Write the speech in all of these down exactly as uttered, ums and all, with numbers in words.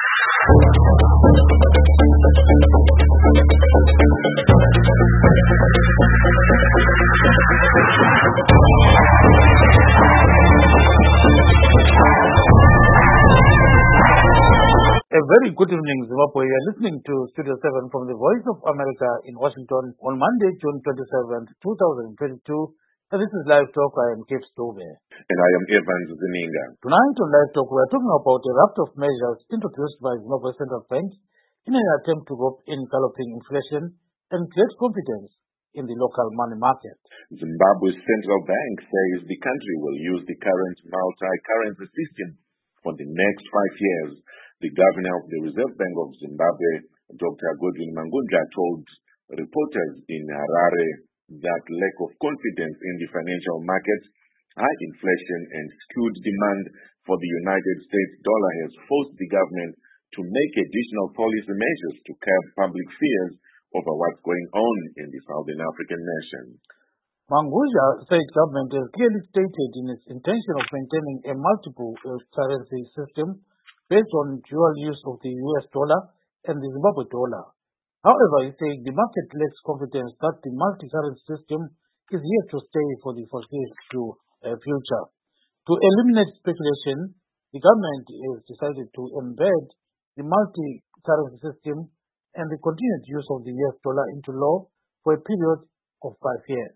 A very good evening, Zimbabwe. You are listening to Studio seven from the Voice of America in Washington on Monday, June twenty-seventh, twenty twenty-two. And this is Live Talk. I am Kate Stove. And I am Evans Zininga. Tonight on Live Talk, we are talking about a raft of measures introduced by Zimbabwe Central Bank in an attempt to rope in galloping inflation and create confidence in the local money market. Zimbabwe's central bank says the country will use the current multi-currency system for the next five years. The governor of the Reserve Bank of Zimbabwe, Doctor Godwin Mangunja, told reporters in Harare that lack of confidence in the financial markets, high inflation, and skewed demand for the United States dollar has forced the government to make additional policy measures to curb public fears over what's going on in the Southern African nation. Mangunja said government has clearly stated in its intention of maintaining a multiple currency system based on dual use of the U S dollar and the Zimbabwe dollar. However, he said the market lacks confidence that the multi-currency system is here to stay for the foreseeable uh, future. To eliminate speculation, the government has decided to embed the multi-currency system and the continued use of the U S dollar into law for a period of five years.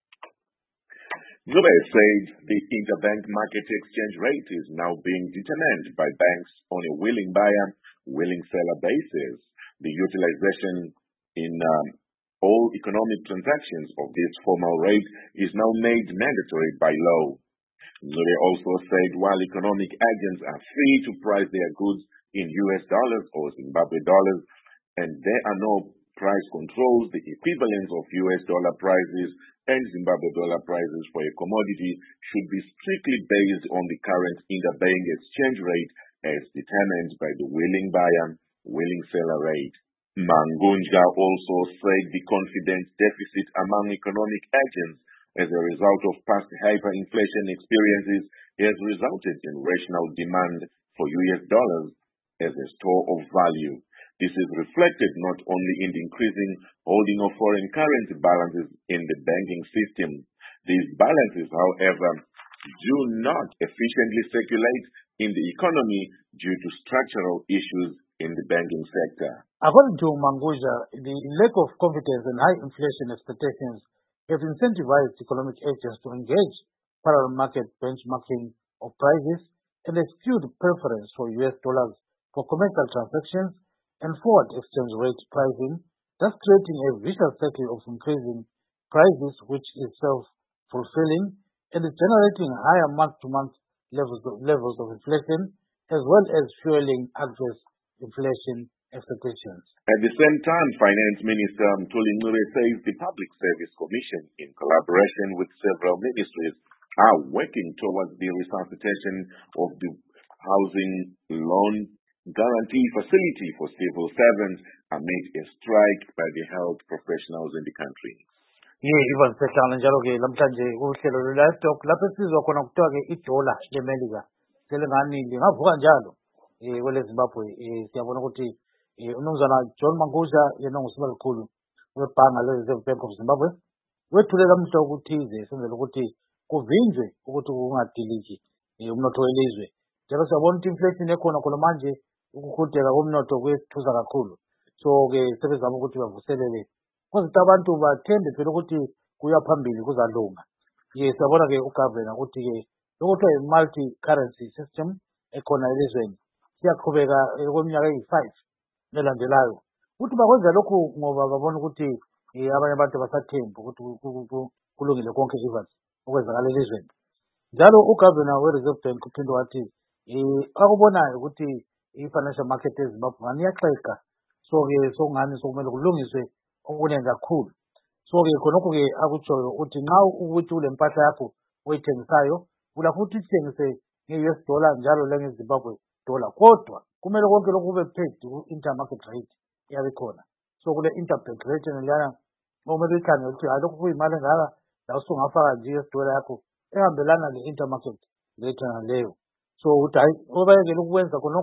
Zube said the interbank market exchange rate is now being determined by banks on a willing buyer, willing seller basis. The utilization in um, all economic transactions of this formal rate is now made mandatory by law. Zube also said while economic agents are free to price their goods in U S dollars or Zimbabwe dollars, and there are no price controls, the equivalence of U S dollar prices and Zimbabwe dollar prices for a commodity should be strictly based on the current interbank exchange rate as determined by the willing buyer, willing seller rate. Mangunja also said the confidence deficit among economic agents as a result of past hyperinflation experiences has resulted in rational demand for U S dollars as a store of value. This is reflected not only in the increasing holding of foreign currency balances in the banking system. These balances, however, do not efficiently circulate in the economy due to structural issues in the banking sector. According to Mangunja, the lack of confidence and high inflation expectations have incentivized economic agents to engage parallel market benchmarking of prices and a skewed preference for U S dollars for commercial transactions and forward exchange rate pricing, thus creating a vicious cycle of increasing prices which is self-fulfilling and is generating higher month-to-month levels of, levels of inflation as well as fueling adverse inflation expectations. At the same time, Finance Minister Mthuli Ncube says the Public Service Commission, in collaboration with several ministries, are working towards the resuscitation of the housing loan guarantee facility for civil servants amid a strike by the health professionals in the country. Ye Ivan Sekhala njalo ke lamhlanje uhlelo lwe-Live Talk lapho esizwa khona kuthiwa ke idola leMelika selengani lingavuka njalo eh kwele Zimbabwe. Eh siyabona ukuthi umnumzana John Mangunja yena ngusibali kakhulu webhanga le-Reserve Bank of Zimbabwe wethulela umhlo ukuthize senzela ukuthi kuvinjwe ukuthi kungadiliki umnotho welizwe. Njalo siyabona ukuthi inflation ekhona khona manje ukukhuteka komnotho kwethuza kakhulu. So ke sebezama ukuthi bavuselele kwenza abantu bathembe phela ukuthi kuya phambili kuzalunga. Ye siyabona ke ugovernor ukuthi ke lokuthiwa i-multi currency system ekhona elizweni siyaqhubeka kweminyaka eyi-five nelandelayo ukuthi bakwenza lokhu ngoba babona ukuthi abanye abantu basathemba ukuthi kulungile konke Evans okwenzakala elizweni. Njalo ugovernor we-Reserve Bank uphinde wathi akubonayo ukuthi i-financial market eZimbabwe ngani iyaxega, so ke sokungani sokumele kulungiswe okuningi kakhulu. So ke khonokho ke akutshoyo ukuthi nxa ukuthi ule mpahla yakho oyithengisayo ulakho ukuthi ithengise nge-U S dollar njalo lange-Zimbabwe dollar, kodwa kumele konke lokhu kube paid ku-intermarket rate iyabe khona. So kule interbank rate lana okumele uyikhangele ukuthi hayi lokhu kuyimali engaka la usungafaka nje i-U S dollar yakho ehambelana le-intermarket rate leyo. So ukuthi hayi obayekele ukwenza khonokho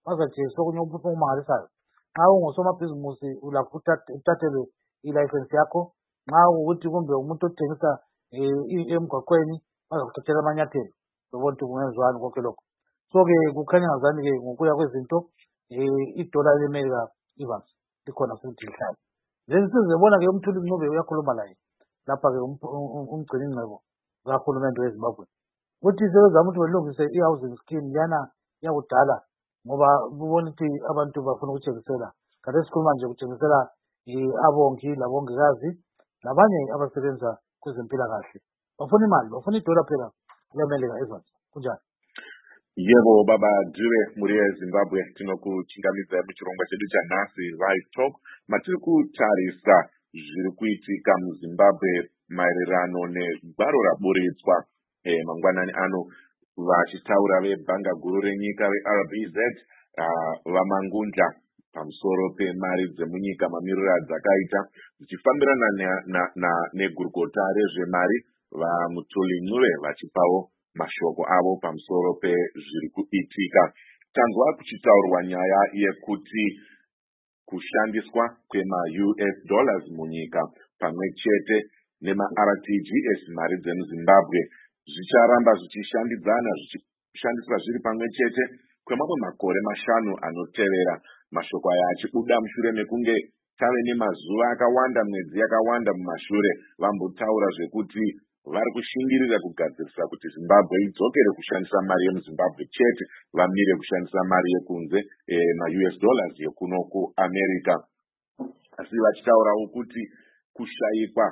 bazajeziswa okunye okumangalisayo. Nxa ungusomabhizimusi ulakho uthathelwe ilayisensi yakho. Nxa ukuthi kumbe umuntu othengisa emgwaqweni bazakuthathela amanyathelo bebona ukuthi kungenziwani konke lokho. So-ke kukhanya ngazani-ke ngokuya kwezinto idola leMelika Evans likhona futhi lihlala. Lezi sizebona-ke uMthuli Ncube uyakhuluma laye lapha-ke umgcini ngcebo kahulumende weZimbabwe ukuthi sebezama ukuthi belungise i-housing scheme yana yakudala ngoba bubona ukuthi abantu bafuna ukuthengisela. Kanti esikhuluma nje kuthengisela abongi labongikazi labanye abasebenza kwezempilakahle. Bafuna imali, bafuna idola phela leMelika Evans. Kunjani? Yebo baba Dube muri eZimbabwe tinokuchingamidza muchirongwa chedu chanhasi Live Talk matiri kutarisa zviri kuitika muZimbabwe maererano negwaro raburitswa eh, mangwanani ano vachitaura vebhanga guru renyika veR B Z uh, vamangundla pamusoro pemari dzemunyika mamiriro adzakaita dzichifambirana negurukota rezvemari vaMutuli Ncube vachipawo mashoko avo pamusoro pezviri kuitika. Tanzwa kuchitaurwa nyaya yekuti kushandiswa kwema-U S dollars munyika pamwe chete nema-R T G S mari dzemuZimbabwe zvicharamba zvichishandidzana zvichishandiswa zviri pamwe chete kwemamwe makore mashanu anotevera. Mashoko aya achibuda mushure mekunge tave nemazuva akawanda mwedzi yakawanda mumashure vambotaura zvekuti vari kushingirira kugadzirisa kuti Zimbabwe idzokere kushandisa mari yemuZimbabwe chete vamire kushandisa mari yekunze eh, ma-U S dollars yekuno kuAmerica. Asi vachitaurawo kuti kushayikwa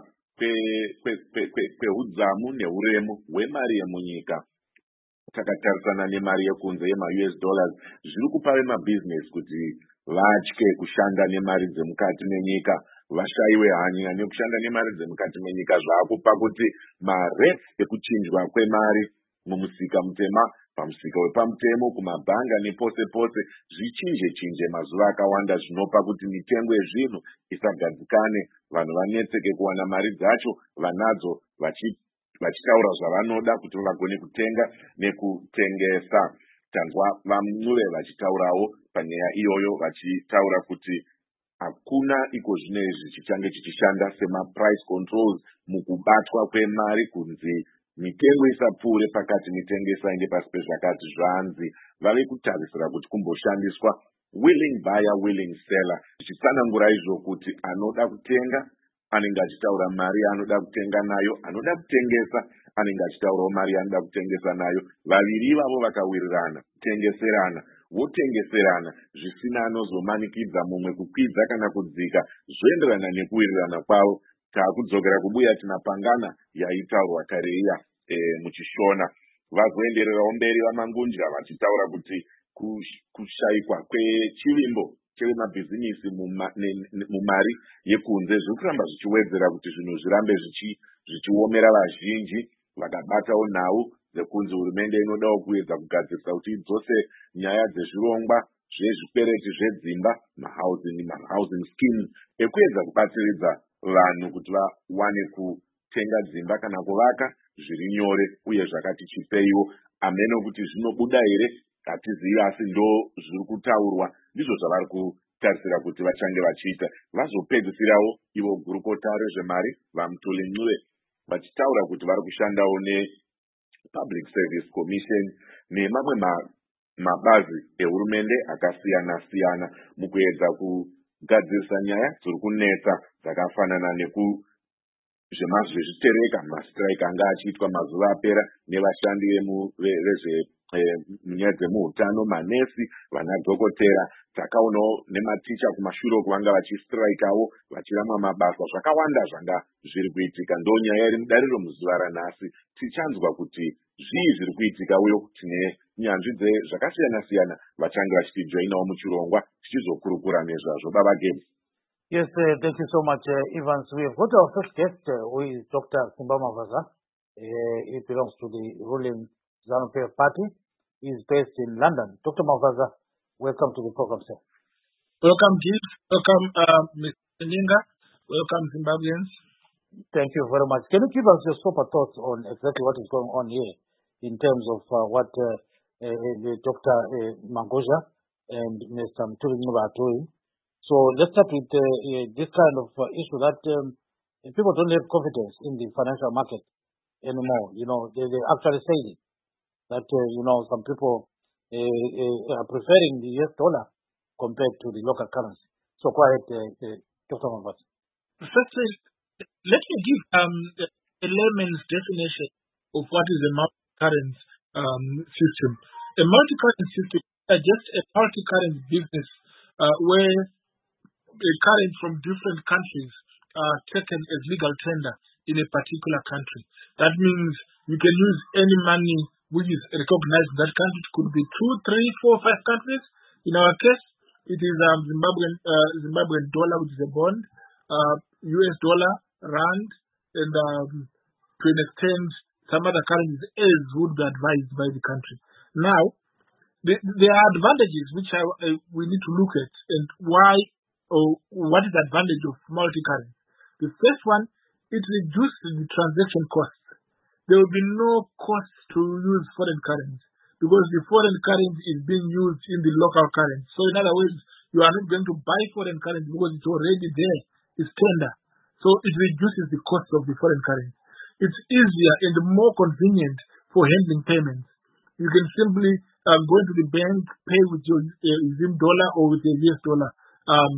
kwehudzamu neuremu hwemari yemunyika takatarisana nemari yekunze yema-U S dollars zviri kupa vemabhizinesi kuti vatye kushanda nemari dzemukati menyika, vashayiwe hanya nekushanda nemari dzemukati menyika. Zvakupa kuti marate ekuchinjwa kwemari mumusika mutema pamusika wepamutemo kumabhanga nepose pose zvichinje chinje mazuva akawanda zvinopa kuti mitengo yezvinhu isagadzikane, vanhu vanetseke kuwana mari dzacho vanadzo vachitaura zvavanoda kuti vagone kutenga nekutengesa. Tanzwa vaMncube vachitaurawo panyaya iyoyo vachitaura kuti hakuna iko zvino izvi chichange chichishanda sema-price controls mukubatwa kwemari kunzi mitengo isapfuure pakati mitengo isaende pasi pezvakati zvanzi vave kutarisira kuti kumboshandiswa willing buyer willing seller zvichitsanangura izvo kuti anoda kutenga anenge achitaura mari yaanoda kutenga nayo, anoda kutengesa anenge achitaurawo mari yaanoda kutengesa nayo. Vaviri ivavo vakawirirana kutengeserana votengeserana zvisina anozomanikidza mumwe kukwidza kana kudzika zvoenderana nekuwirirana kwavo. Takudzokera kubuya tinapangana yaitaurwa kare iya e, muchishona. Vazoendererawo mberi vamangundla vachitaura kuti kushayikwa kwechivimbo chevemabhizinisi mumari yekunze zviri kuramba zvichiwedzera kuti zvinhu zvirambe zvichiomera vazhinji vakabatawo nhau dzekunzi hurumende inodawo kuedza kugadzirisa kuti idzose nyaya dzezvirongwa zvezvikwereti zvedzimba mahousing schemes ekuedza kubatsiridza vanhu kuti vawane kutenga dzimba kana kuvaka zviri nyore uye zvakati chipeiwo. Ameno kuti zvinobuda here hatizivi, asi ndo zviri kutaurwa, ndizvo zvavari kutarisira kuti vachange vachiita. Vazopedzisirawo ivo gurukota rezvemari vaMutuli Ncube vachitaura kuti vari kushandawo nePublic Service Commission nemamwe mabazi ehurumende akasiyana siyana mukuedza kugadzirisa nyaya dziri kunetsa dzakafanana neku zvemazvezvitereka mastrike anga achiitwa mazuva apera nevashandi vezve munyaya dzemuhutano, manesi, vanadhokotera. Takaonawo nematicha kumashure kuvanga vachistrikawo vachirama mabasa. Zvakawanda zvanga zviri kuitika. Ndo nyaya iri mudariro muzuva ranhasi. Tichanzwa kuti zvii zviri kuitika uye tine nyanzvi dzezvakasiyana siyana vachange vachitijoinawo muchirongwa tichizokurukura nezvazvo. Baba Games. Yes, uh, thank you so much, uh, Evans. We have got our first guest, uh, who is Doctor Simba Mavaza. Uh, he belongs to the ruling ZANU-P F party. He is based in London. Doctor Mavaza, welcome to the program, sir. Welcome, Gibbs. Welcome, uh, Mister Ninga. Welcome, Zimbabweans. Thank you very much. Can you give us your sober thoughts on exactly what is going on here in terms of uh, what uh, uh, uh, Doctor Uh, Mangundla and Mister Mtuli Nubatui. So let's start with uh, uh, this kind of uh, issue that um, people don't have confidence in the financial market anymore. You know, they, they actually say it, that, uh, you know, some people uh, uh, are preferring the U S dollar compared to the local currency. So go ahead, uh, uh, Doctor Mabas. Firstly, let me give um, a layman's definition of what is a multi-currency um, system. A multi-currency system is just a multi-currency business uh, where a currency from different countries are taken as legal tender in a particular country. That means you can use any money which is recognized in that country. It could be two, three, four, five countries. In our case, it is um, Zimbabwean uh, Zimbabwean dollar, which is a bond, uh, U S dollar, rand, and um, to an extent some other currencies as would be advised by the country. Now, the, there are advantages which I, uh, we need to look at, and why or what is the advantage of multi-currency. The first one, it reduces the transaction costs. There will be no cost to use foreign currency because the foreign currency is being used in the local currency. So in other words, you are not going to buy foreign currency because it's already there. It's tender. So it reduces the cost of the foreign currency. It's easier and more convenient for handling payments. You can simply uh, go into the bank, pay with your uh, Zim dollar or with your U S dollar um,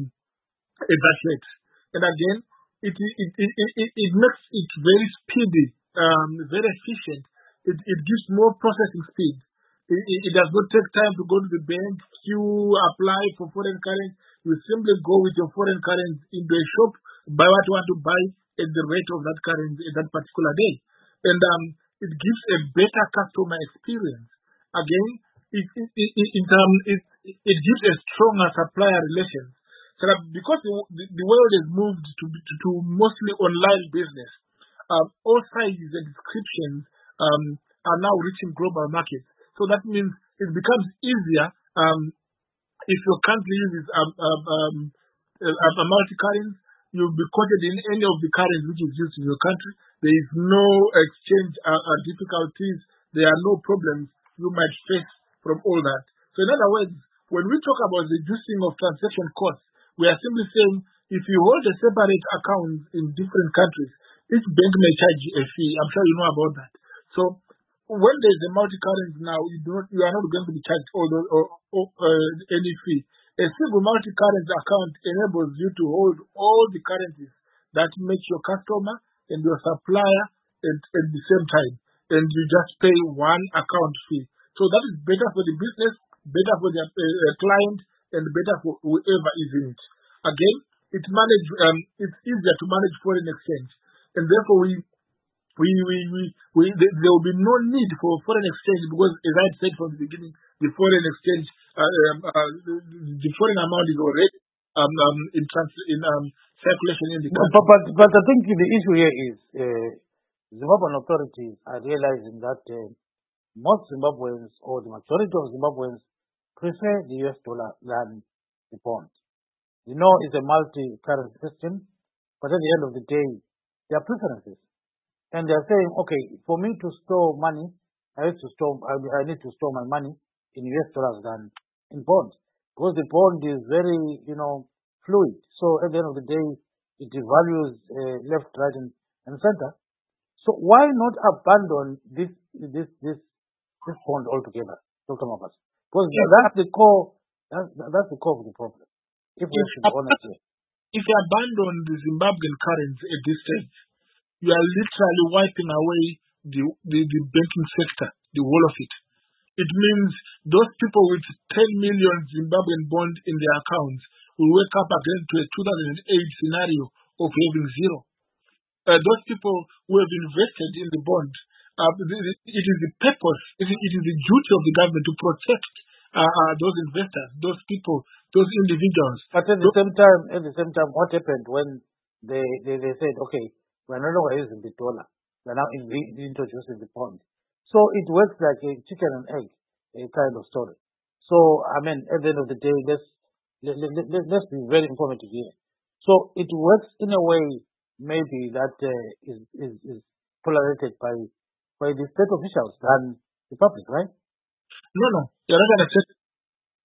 at that rate. And again, it, it, it, it, it makes it very speedy, um, very efficient. It, it gives more processing speed. It, it, it does not take time to go to the bank, queue, apply for foreign currency. You simply go with your foreign currency into a shop, buy what you want to buy at the rate of that currency at that particular day. And um, it gives a better customer experience. Again, it, it, it, it, um, it, it gives a stronger supplier relations. So that because the, the world has moved to, to, to mostly online business, um, all sizes and descriptions um, are now reaching global markets. So that means it becomes easier um, if your country uses um, um, um, a, a multi-currency, you'll be quoted in any of the currencies which is used in your country. There is no exchange uh, uh, difficulties. There are no problems you might face from all that. So in other words, when we talk about reducing of transaction costs, we are simply saying if you hold a separate account in different countries, each bank may charge you a fee. I'm sure you know about that. So when there's a multi-currency now, you, do not, you are not going to be charged all those, or, or, uh, any fee. A single multi-currency account enables you to hold all the currencies that make your customer and your supplier at, at the same time. And you just pay one account fee. So that is better for the business, better for the uh, uh, client, and better for whoever is in it. Again, it manage, um, it's easier to manage foreign exchange. And therefore, we, we, we, we, we there will be no need for foreign exchange because, as I said from the beginning, the foreign exchange, uh, um, uh, the foreign amount is already um, um, in, trans- in um, circulation in the country. But, but, but I think the issue here is uh, Zimbabwean authorities are realizing that uh, most Zimbabweans, or the majority of Zimbabweans, prefer the U S dollar than the pound. You know, it's a multi-currency system, but at the end of the day, there are preferences. And they're saying, okay, for me to store money, I need to store, I need to store my money in U S dollars than in bonds. Because the bond is very, you know, fluid. So at the end of the day, it devalues uh, left, right, and, and center. So why not abandon this, this, this, this bond altogether, Doctor Mabas? Because Yes. that's the core, that's, that's the core of the problem. If we If, should be honest here. if you abandon the Zimbabwean currency at this stage, you are literally wiping away the, the, the banking sector, the whole of it. It means those people with ten million Zimbabwean bonds in their accounts will wake up again to a two thousand eight scenario of having zero. Uh, those people who have invested in the bond, uh, it is the purpose, it is, it is the duty of the government to protect uh, uh, those investors, those people, those individuals. But at the same time, at the same time, what happened when they, they, they said, okay, we're no longer using the dollar, we're now in, introducing the pound. So it works like a chicken and egg a kind of story. So, I mean, at the end of the day, let's, let, let, let, let's be very informative here. So it works in a way maybe that uh, is, is, is tolerated by, by the state officials than the public, right? No, no, you're not going to say.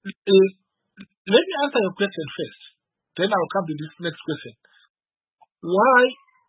uh, let me answer your question first. Then I'll come to this next question. Why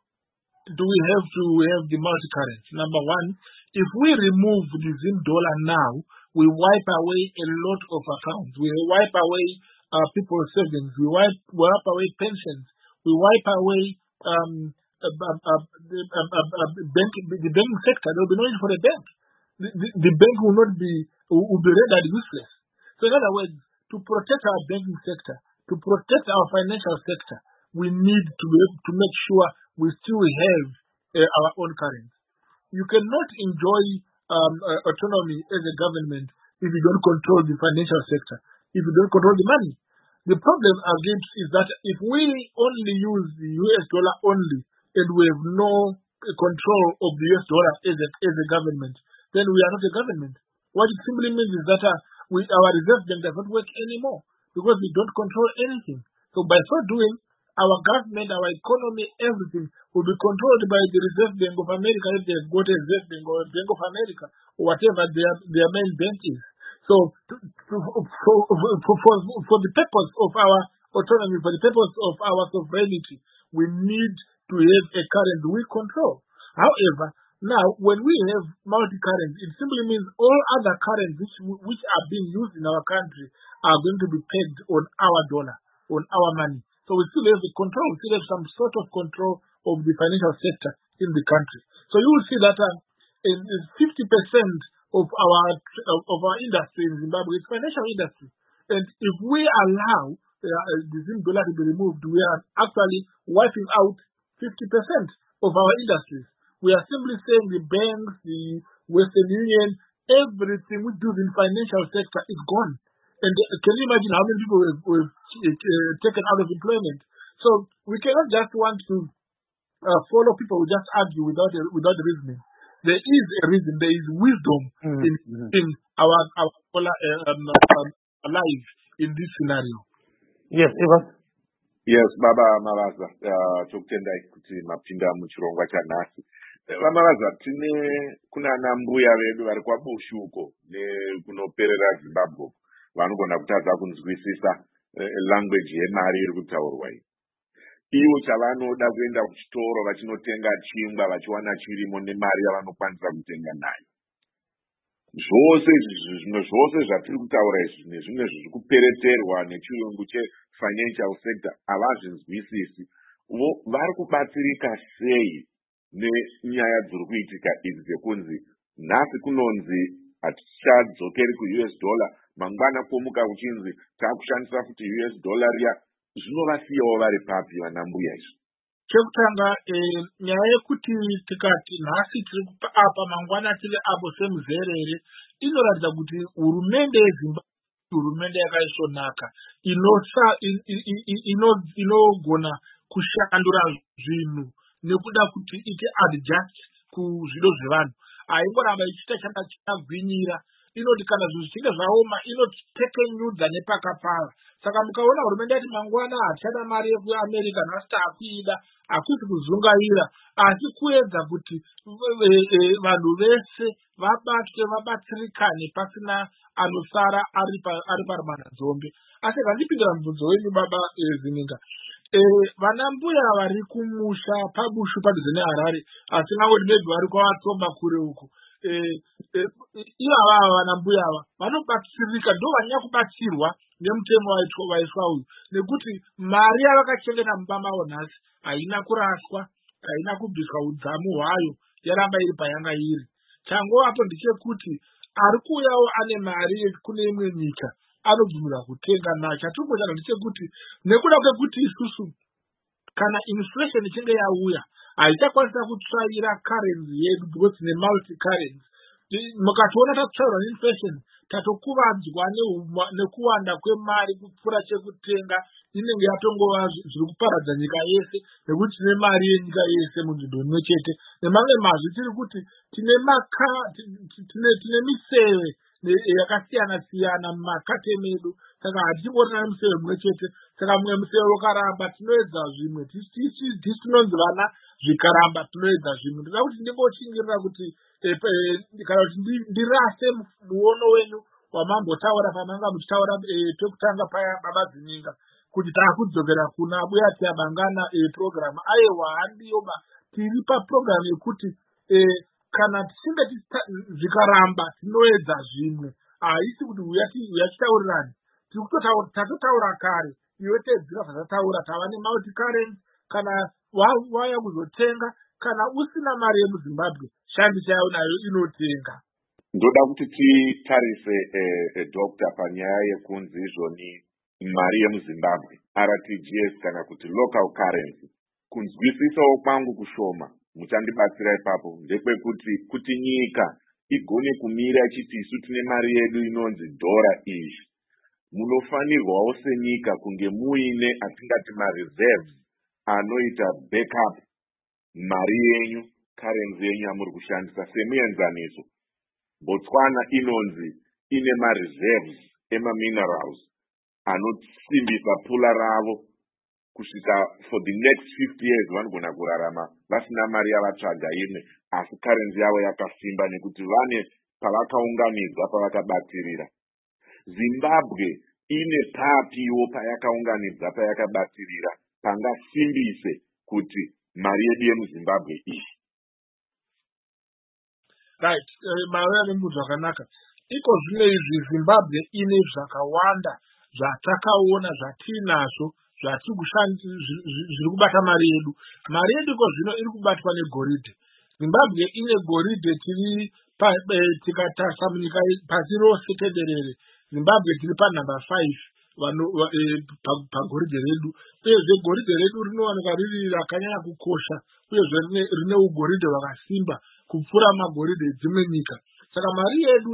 do we have to have the multi-currency? Number one, if we remove the Zim dollar now, we wipe away a lot of accounts. We wipe away uh, people's savings. We wipe, wipe away pensions. We wipe away um, uh, uh, uh, the, uh, uh, uh, bank, the banking sector. There will be no need for a bank. The, the, the bank will not be will, will be rendered useless. So in other words, to protect our banking sector, to protect our financial sector, we need to be able to make sure we still have uh, our own currency. You cannot enjoy um, uh, autonomy as a government if you don't control the financial sector, if you don't control the money. The problem again is that if we only use the U S dollar only and we have no control of the U S dollar as a, as a government, then we are not a government. What it simply means is that uh, we, our reserve bank does not work anymore because we don't control anything. So by so doing, our government, our economy, everything will be controlled by the Reserve Bank of America if they've got a Reserve Bank or Bank of America or whatever their, their main bank is. So to, to, for, for, for, for the purpose of our autonomy, for the purpose of our sovereignty, we need to have a currency we control. However, now when we have multi-currency, it simply means all other currencies which, which are being used in our country are going to be pegged on our dollar, on our money. So we still have the control, we still have some sort of control of the financial sector in the country. So you will see that uh, in, in fifty percent of our of, of our industry in Zimbabwe is financial industry. And if we allow uh, the Zim dollar to be removed, we are actually wiping out fifty percent of our industries. We are simply saying the banks, the Western Union, everything we do in the financial sector is gone. And uh, can you imagine how many people we've, we've uh, taken out of employment? So we cannot just want to uh, follow people who just argue without a, without reasoning. There is a reason. There is wisdom mm-hmm. in in our our um, um, life in this scenario. Yes, Eva. Yes, Baba Maraza. Chokutenda kuti mapinda muchirongwa chanhasi. Vamaraza tine kuna nambuya vedu vari kwabushuko nekunoperera Zimbabwe. Vanogona kutadza kunzwisisa language yemari iri kutaurwa iyi. Ivo chavanoda kuenda kuchitoro vachinotenga chingwa vachiwana chirimo nemari yavanokwanisa kutenga nayo. Zvose zvimwe zvose zvatiri kutaura izvi nezvimwe zviri kupereterwa nechirungu chefinancial sector havazvinzwisisi. Vari kubatsirika sei nenyaya dziri kuitika idzi dzekunzi nhasi kunonzi hatichadzokeri ku-U S dollar, mangwana kwomuka uchinzi taakushandisa futi U S dollar riya. Zvinovasiyawo vari papi vanambuya izvi? Chekutanga nyaya yekuti tikati nhasi tiri apa mangwana tiri apo semuzerere inoratidza kuti hurumende yeZimbabwe hurumende yakaisvonaka inogona kushandura zvinhu nekuda kuti iti adjust kuzvido zvevanhu. Haingoramba ichiita changa chakagwinyira. Inoti kana zvinhu zvichinge zvaoma inotekenyudza nepakapara. Saka mukaona hurumende yati mangwana hatichada mari yekuAmerica nhasi taakuida, hakusi kuzungaira asi kuedza kuti vanhu vese vabatwe vabatsirikane pasina anosara ari parumanzombe. Asi vandipindira mubvunzo wenyu Baba Zininga, vanambuya vari kumusha pabushu padhuze neHarare asi nangoti maybe vari kwavatsomba kure uko, ivava vanambuya ava vanobatsirika, ndo vanyanya kubatsirwa nemutemo waiswa uyu, nekuti mari yavakachengeta mumba mavo nhasi haina kuraswa, haina kubviswa udzamu hwayo, yaramba iri payanga iri. Changovapo ndechekuti ari kuuyawo ane mari kune imwe nyika anobvumirwa kutenga nayo. Chatinombotanga ndechekuti nekuda kwekuti isusu kana inflation ichinge yauya haichakwanisa kutsvaira currency yedu because tine multi currency. Mukatoona tatsvairwa neinflation tatokuvadzwa nekuwanda kwemari kupfuura chekutenga inenge yatongova zviri kuparadza nyika yese, nekuti tine mari yenyika yese munzvimbo imwe chete. Nemamwe mazvi tiri kuti tine maka tine miseve yakasiyana siyana mumakate medu, saka hatingorina nemuseve mumwe chete. Saka mumwe museve ukaramba tinoedza zvimwe, tisi tinonzi vana zvikaramba tinoedza zvimwe. Ndoda kuti ndingochingirira kuti kana kuti ndirase muono wenyu wamambotaura pamanga muchitaura pekutanga paya baba Zininga kuti taakudzokera kuna abuya tiyabangana program aiwa handiyoba tiri paprogram yekuti kana tisinga zvikaramba tinoedza zvimwe haisi kuti uyachitaurirani tiri kutotaura kare iwe tedzira zvazataura tava nemulti currency kana waya kuzotenga kana usina mari yemuZimbabwe shandisa yayo nayo inotenga. Ndoda kuti titarise doctor panyaya yekunzi izvoni mari yemuZimbabwe R T G S kana kuti local currency. Kunzwisisawo kwangu kushoma muchandibatsira ipapo ndekwekuti kuti nyika igone kumira ichiti isu tine mari yedu inonzi dhora izvi, munofanirwawo senyika kunge muine atingati mareserves anoita backup mari yenyu currency yenyu yamuri kushandisa semuenzaniso. Botswana inonzi ine mareserves emaminerals anosimbisa pula ravo kusvika for the next fifty years vanogona kurarama vasina mari yavatsvaga imwe, asi currency yavo yakasimba nekuti vane pavakaunganidza pavakabatirira. Zimbabwe ine papiwo payakaunganidza payakabatirira pangasimbise kuti mari yedu yemuZimbabwe iyi. Right, mauya nemunhu zvakanaka. Iko zvino izvi Zimbabwe ine zvakawanda zvatakaona zvatinazvo zvatiri kushandisa zviri kubata mari yedu. Mari yedu iko zvino iri kubatwa negoridhe. Zimbabwe ine goridhe tiri tikatarisa munyika pasi rose tenderere. Zimbabwe tiri panumber five pagoridhe redu. Uyezve goridhe redu rinowanikwa riri rakanyanya kukosha uyezve rine ugoridhe hwakasimba kupfuura magoridhe edzimwe nyika. Saka mari yedu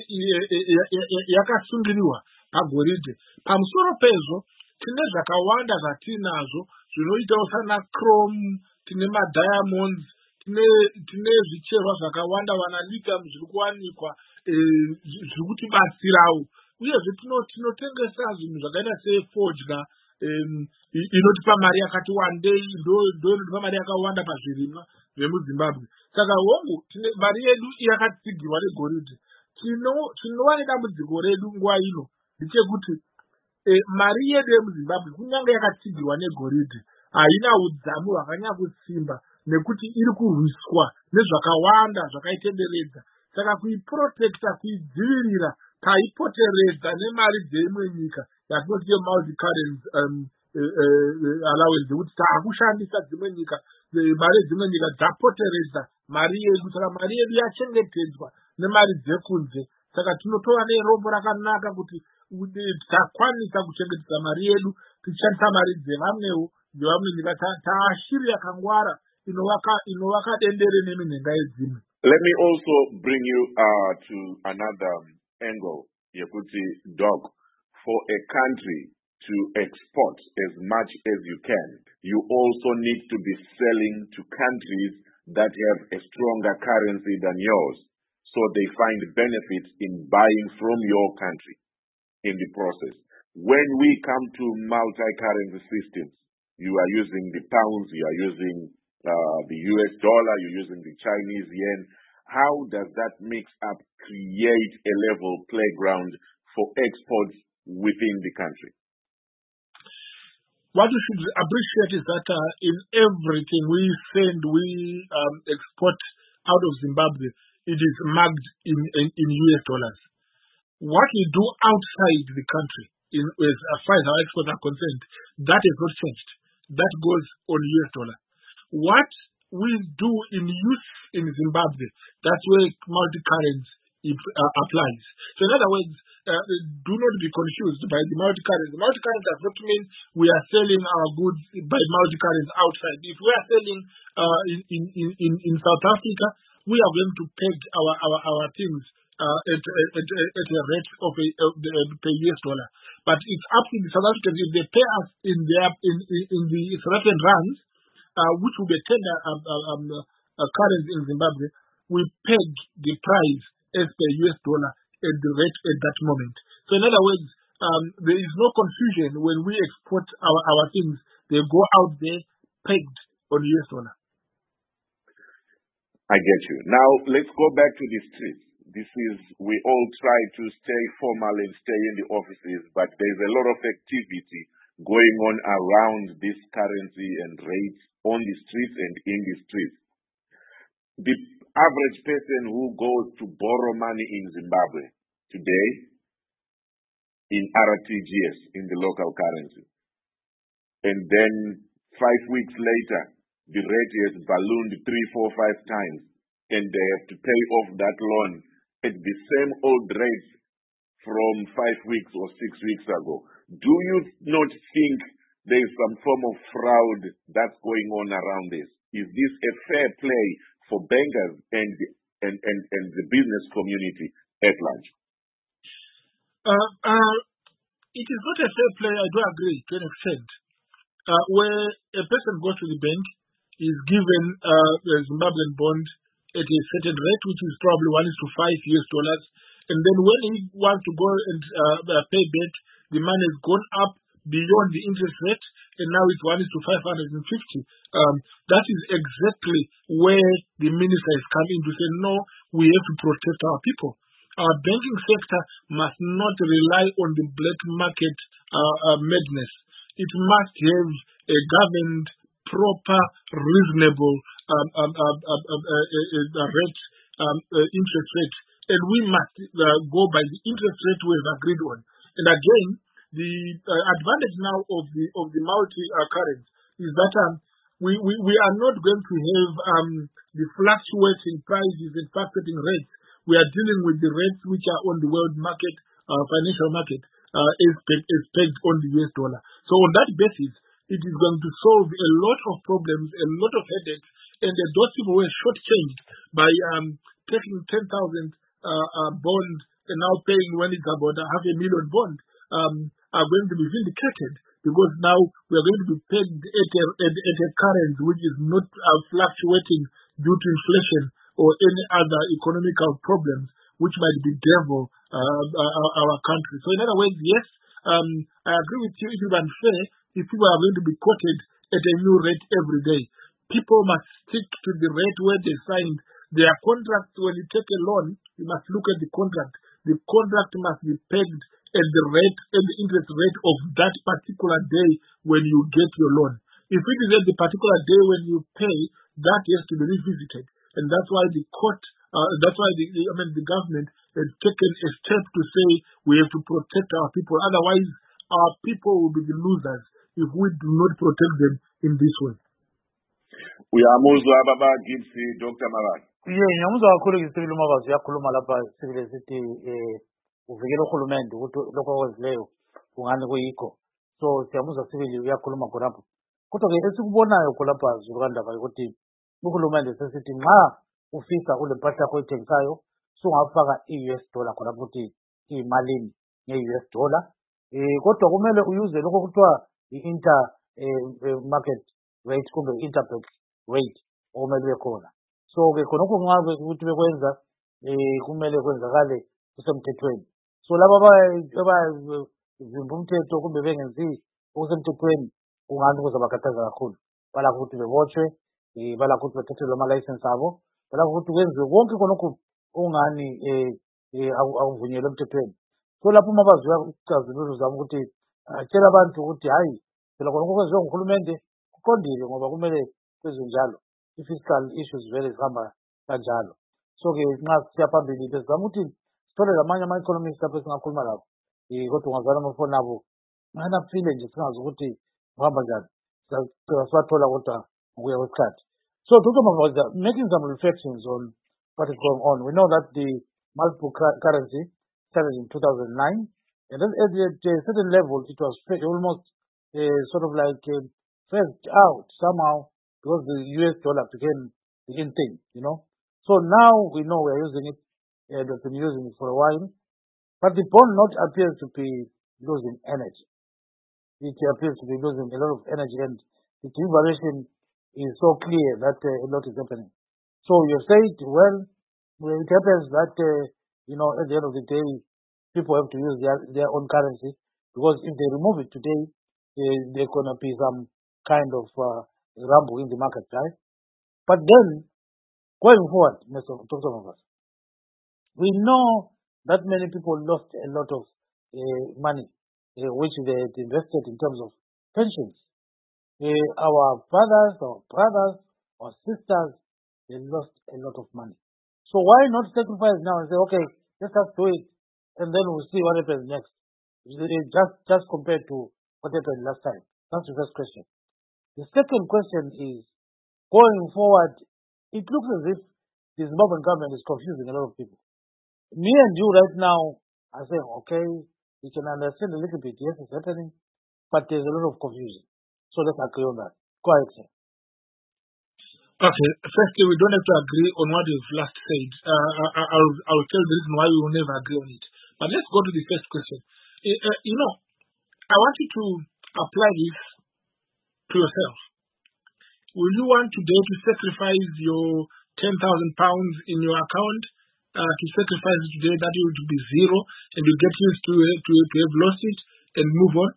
yakasungiriwa pagoridhe. Pamusoro pezvo tine zvakawanda zvatinazvo zvinoitawo sana chrome, tine madiamonds, tine zvicherwa zvakawanda wana lithium zviri kuwanikwa zviri kutibatsirawo. Uyezve tinotengesa zvinhu zvakaita sefodya inotipa mari yakati wandei, ndo inotipa mari yakawanda pazvirimwa zvemuZimbabwe. Saka hongu mari yedu yakatsigirwa negoridhe. Tinova nedambudziko redu nguva ino ndechekuti mari yedu yemuZimbabwe kunyange yakatsigirwa negoridhe haina udzamu hwakanyanya kusimba nekuti iri kurwiswa nezvakawanda zvakaitenderedza. Saka kuiprotecta, kuidzivirira, taipoteredza nemari dzemwe nyika yatinoti multi currency allowance kuti taakushandisa dzimwe nyika, mari dzimwe nyika dzapoteredza mari yedu. Saka mari yedu yachengetedzwa nemari dzekunze. Saka tinotova nerombo rakanaka kuti takwanisa kuchengetedza mari yedu tichishandisa mari dzevamwewo dzevamwe nyika. Taashiri yakangwara inovaka dendere neminhenga yedzimwe. Let me also bring you uh, to another angle. Yekuti dog, for a country to export as much as you can, you also need to be selling to countries that have a stronger currency than yours, so they find benefits in buying from your country in the process. When we come to multi-currency systems, you are using the pounds, you are using uh, the U S dollar, you're using the Chinese yen. How does that mix up create a level playground for exports within the country? What we should appreciate is that uh, in everything we send, we um, export out of Zimbabwe, it is marked in, in, in U S dollars. What we do outside the country, in, as far as our exports are concerned, that has not changed. That goes on U S dollar. What we do in use in Zimbabwe, that's where multi-currency uh, applies. So in other words, uh, do not be confused by the multi-currency. Multi-currency does not mean we are selling our goods by multi-currency outside. If we are selling uh, in, in, in, in South Africa, we are going to peg our, our, our things uh, at, at, at a rate of a, of the, uh, per U S dollar. But it's up to the South Africans if they pay us in, their, in, in, in the South African rands, Uh, which will be tender um, um, uh, currency in Zimbabwe, we peg the price as per U S dollar at the rate at that moment. So in other words, um, there is no confusion when we export our, our things. They go out there pegged on U S dollar. I get you. Now let's go back to the streets. this is, we all try to stay formal and stay in the offices, but there's a lot of activity going on around this currency and rates on the streets and in the streets. The average person who goes to borrow money in Zimbabwe today in R T G S, in the local currency, and then five weeks later, the rate has ballooned three, four, five times, and they have to pay off that loan at the same old rate from five weeks or six weeks ago. Do you not think there is some form of fraud that's going on around this? Is this a fair play for bankers and the, and, and, and the business community at large? Uh, uh, it is not a fair play, I do agree to an extent. Uh, where a person goes to the bank, is given uh, a Zimbabwean bond at a certain rate, which is probably one is to five U S dollars, and then when he wants to go and uh, pay back, the money has gone up beyond the interest rate, and now it's one is to five hundred fifty. Um, that is exactly where the minister has come in to say, no, we have to protect our people. Our banking sector must not rely on the black market uh, uh, madness. It must have a governed, proper, reasonable um, um, um, um, um, uh, uh, uh, rate, um, uh, interest rate, and we must uh, go by the interest rate we have agreed on. And again, the uh, advantage now of the of the multi uh, currency is that um, we, we we are not going to have um, the fluctuating prices and fluctuating rates. We are dealing with the rates which are on the world market, uh, financial market, uh, is pegged on the U S dollar. So on that basis, it is going to solve a lot of problems, a lot of headaches, and uh, those people were shortchanged by um, taking ten thousand uh, uh, bond and now paying when it's about a half a million bond um, are going to be vindicated, because now we are going to be pegged at a, at, at a currency which is not uh, fluctuating due to inflation or any other economical problems which might bedevil uh, our, our country. So in other words, yes, um, I agree with you, it is unfair if people are going to be quoted at a new rate every day. People must stick to the rate where they signed their contract. When you take a loan, you must look at the contract. The contract must be pegged at the rate and the interest rate of that particular day when you get your loan. If it is at the particular day when you pay, that has to be revisited. And that's why the court, uh, that's why the, I mean, the government has taken a step to say we have to protect our people. Otherwise, our people will be the losers if we do not protect them in this way. We are Muzwa Baba Gipsy, Doctor Marat. Yeah, nyamuza kakhulu ngisibili umabazi uyakhuluma lapha sibile sithi eh uvikela uhulumende ukuthi lokho okwenzileyo kungani kuyikho. So siyamuzwa sibili uyakhuluma khonapho. Kodwa ke esikubonayo khonapha Zulukandaba ukuthi uhulumende sesithi nxa ufisa ule mpahla yakho oyithengisayo sungafaka i-U S dollar khonapho ukuthi iyimalini nge-U S dollar. Eh kodwa kumele uyuze lokho kuthiwa i-inter eh, market rate kumbe interbank rate okumele ube khona. So ke khonokho ngabe ukuthi bekwenza eh kumele kwenzakale kusemthethweni. So laba abazimba umthetho kumbe bengenzi okusemthethweni kungani kuzabakhathaza kakhulu. Balakho ukuthi bebotshwe, eh balakho ukuthi bathathelwe ama license abo, balakho ukuthi kwenziwe konke khonokho ungani eh eh akuvunyelwe emthethweni. So lapho umabazi uyacazulula zami ukuthi tshela abantu ukuthi hayi phela khonokho kwenziwe nguhulumende kuqondile ngoba kumele kwenziwe njalo. I-fiscal issues vele zihamba kanjalo. So ke nxa siya phambili bezama ukuthi sithole lamanye ama-economists lapho esingakhuluma labo. Eh kodwa ungazala amafoni abo ngana phile nje singazi ukuthi uhamba njani. Sibathola kodwa ngokuya kwesikhathi. So Doctor Mavaza, making some reflections on what is going on. We know that the multiple currency started in two thousand nine, and then at a certain level it was almost uh, sort of like uh, phased out somehow, because the U S dollar became the in thing, you know. So now we know we're using it, and we've been using it for a while. But the bond note appears to be losing energy. It appears to be losing a lot of energy, and the devaluation is so clear that uh, a lot is happening. So you said, well, well, it happens that, uh, you know, at the end of the day, people have to use their, their own currency, because if they remove it today, uh, there's going to be some kind of uh, rumble in the market, right? But then, going forward, Mister Doctor Mavaza, We know that many people lost a lot of uh, money, uh, which they had invested in terms of pensions. Uh, our fathers, our brothers, our sisters, they lost a lot of money. So why not sacrifice now and say, okay, let us do it, and then we'll see what happens next. Just, just compared to what happened last time. That's the first question. The second question is, going forward, it looks as if the Zimbabwean government is confusing a lot of people. Me and you right now are saying, okay, we can understand a little bit, yes, it's happening, but there's a lot of confusion. So let's agree on that. Go ahead, sir. Okay, firstly, we don't have to agree on what you've last said. Uh, I, I'll, I'll tell the reason why we will never agree on it. But let's go to the first question. Uh, uh, you know, I want you to apply this to yourself. Will you want today to sacrifice your ten thousand pounds in your account, uh, to sacrifice it today that it will be zero, and you get used to, uh, to, to have lost it and move on?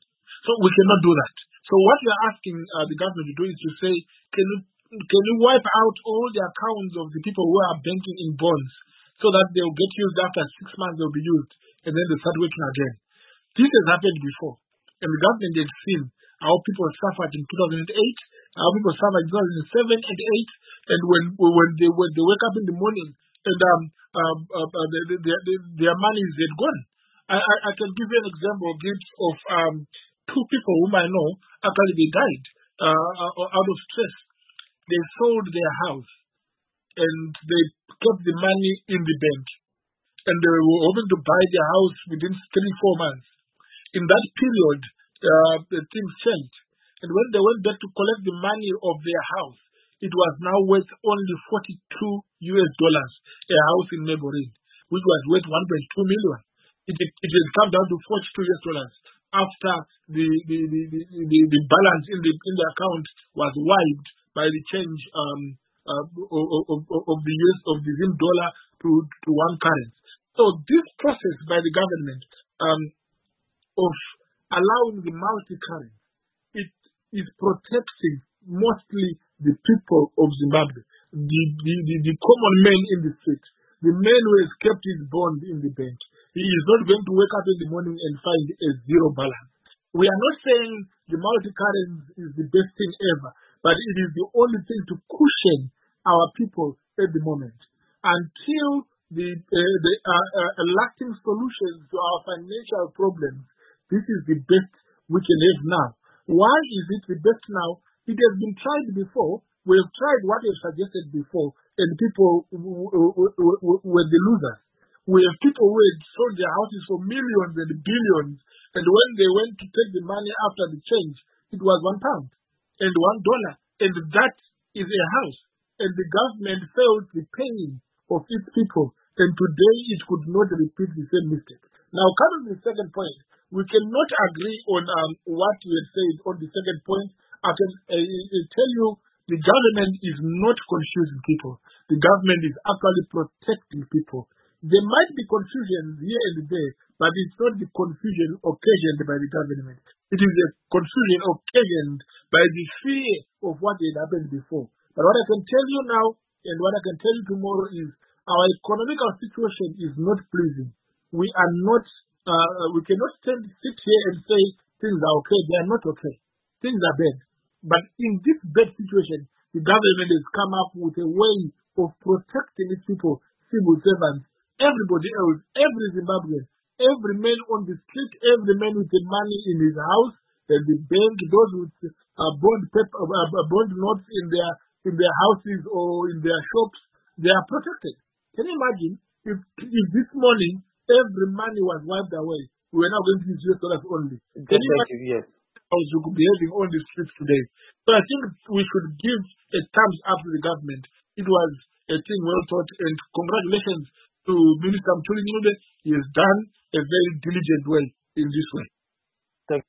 So we cannot do that. So what we are asking uh, the government to do is to say, can you, can you wipe out all the accounts of the people who are banking in bonds so that they'll get used after six months, they'll be used, and then they start working again. This has happened before, and the government has seen how people suffered in two thousand eight, how people suffered in two thousand seven and eight, and when when they when they wake up in the morning and um, um uh, uh, their, their, their money is dead gone. I, I I can give you an example of um two people whom I know. Actually, they died uh, out of stress. They sold their house and they kept the money in the bank, and they were hoping to buy their house within three four months. In that period, uh, the things changed. And when they went back to collect the money of their house, it was now worth only forty-two U S dollars, a house in Neighboring, which was worth one point two million. It, it, it has come down to forty-two U S dollars after the, the, the, the, the, the balance in the, in the account was wiped by the change um, uh, of, of, of the U S of the Zim dollar to, to one currency. So this process by the government um, of allowing the multi-currency, it is protecting mostly the people of Zimbabwe, the, the, the, the common man in the street, the man who has kept his bond in the bank. He is not going to wake up in the morning and find a zero balance. We are not saying the multi-currency is the best thing ever, but it is the only thing to cushion our people at the moment until the, uh, the uh, uh, lasting solutions to our financial problems. This is the best we can have now. Why is it the best now? It has been tried before. We have tried what we have suggested before, and people were the losers. We have people who had sold their houses for millions and billions, and when they went to take the money after the change, it was one pound and one dollar, and that is a house. And the government felt the pain of its people, and today it could not repeat the same mistake. Now, coming to the second point, we cannot agree on um, what you had said on the second point. I can uh, uh, tell you the government is not confusing people. The government is actually protecting people. There might be confusion here and there, but it's not the confusion occasioned by the government. It is a confusion occasioned by the fear of what had happened before. But what I can tell you now and what I can tell you tomorrow is our economical situation is not pleasing. We are not, uh, we cannot stand, sit here and say things are okay. They are not okay. Things are bad. But in this bad situation, the government has come up with a way of protecting its people, civil servants, everybody else, every Zimbabwean, every man on the street, every man with the money in his house, and the bank, those with uh, bond paper, uh, bond notes in their in their houses or in their shops, they are protected. Can you imagine if, if this morning every money was wiped away? We are now going to use U S dollars only. Can you imagine yes. how we could be having on the streets today? So I think we should give a thumbs up to the government. It was a thing well thought, and congratulations to Minister Mthuli Ncube. He has done a very diligent way in this way. Thank,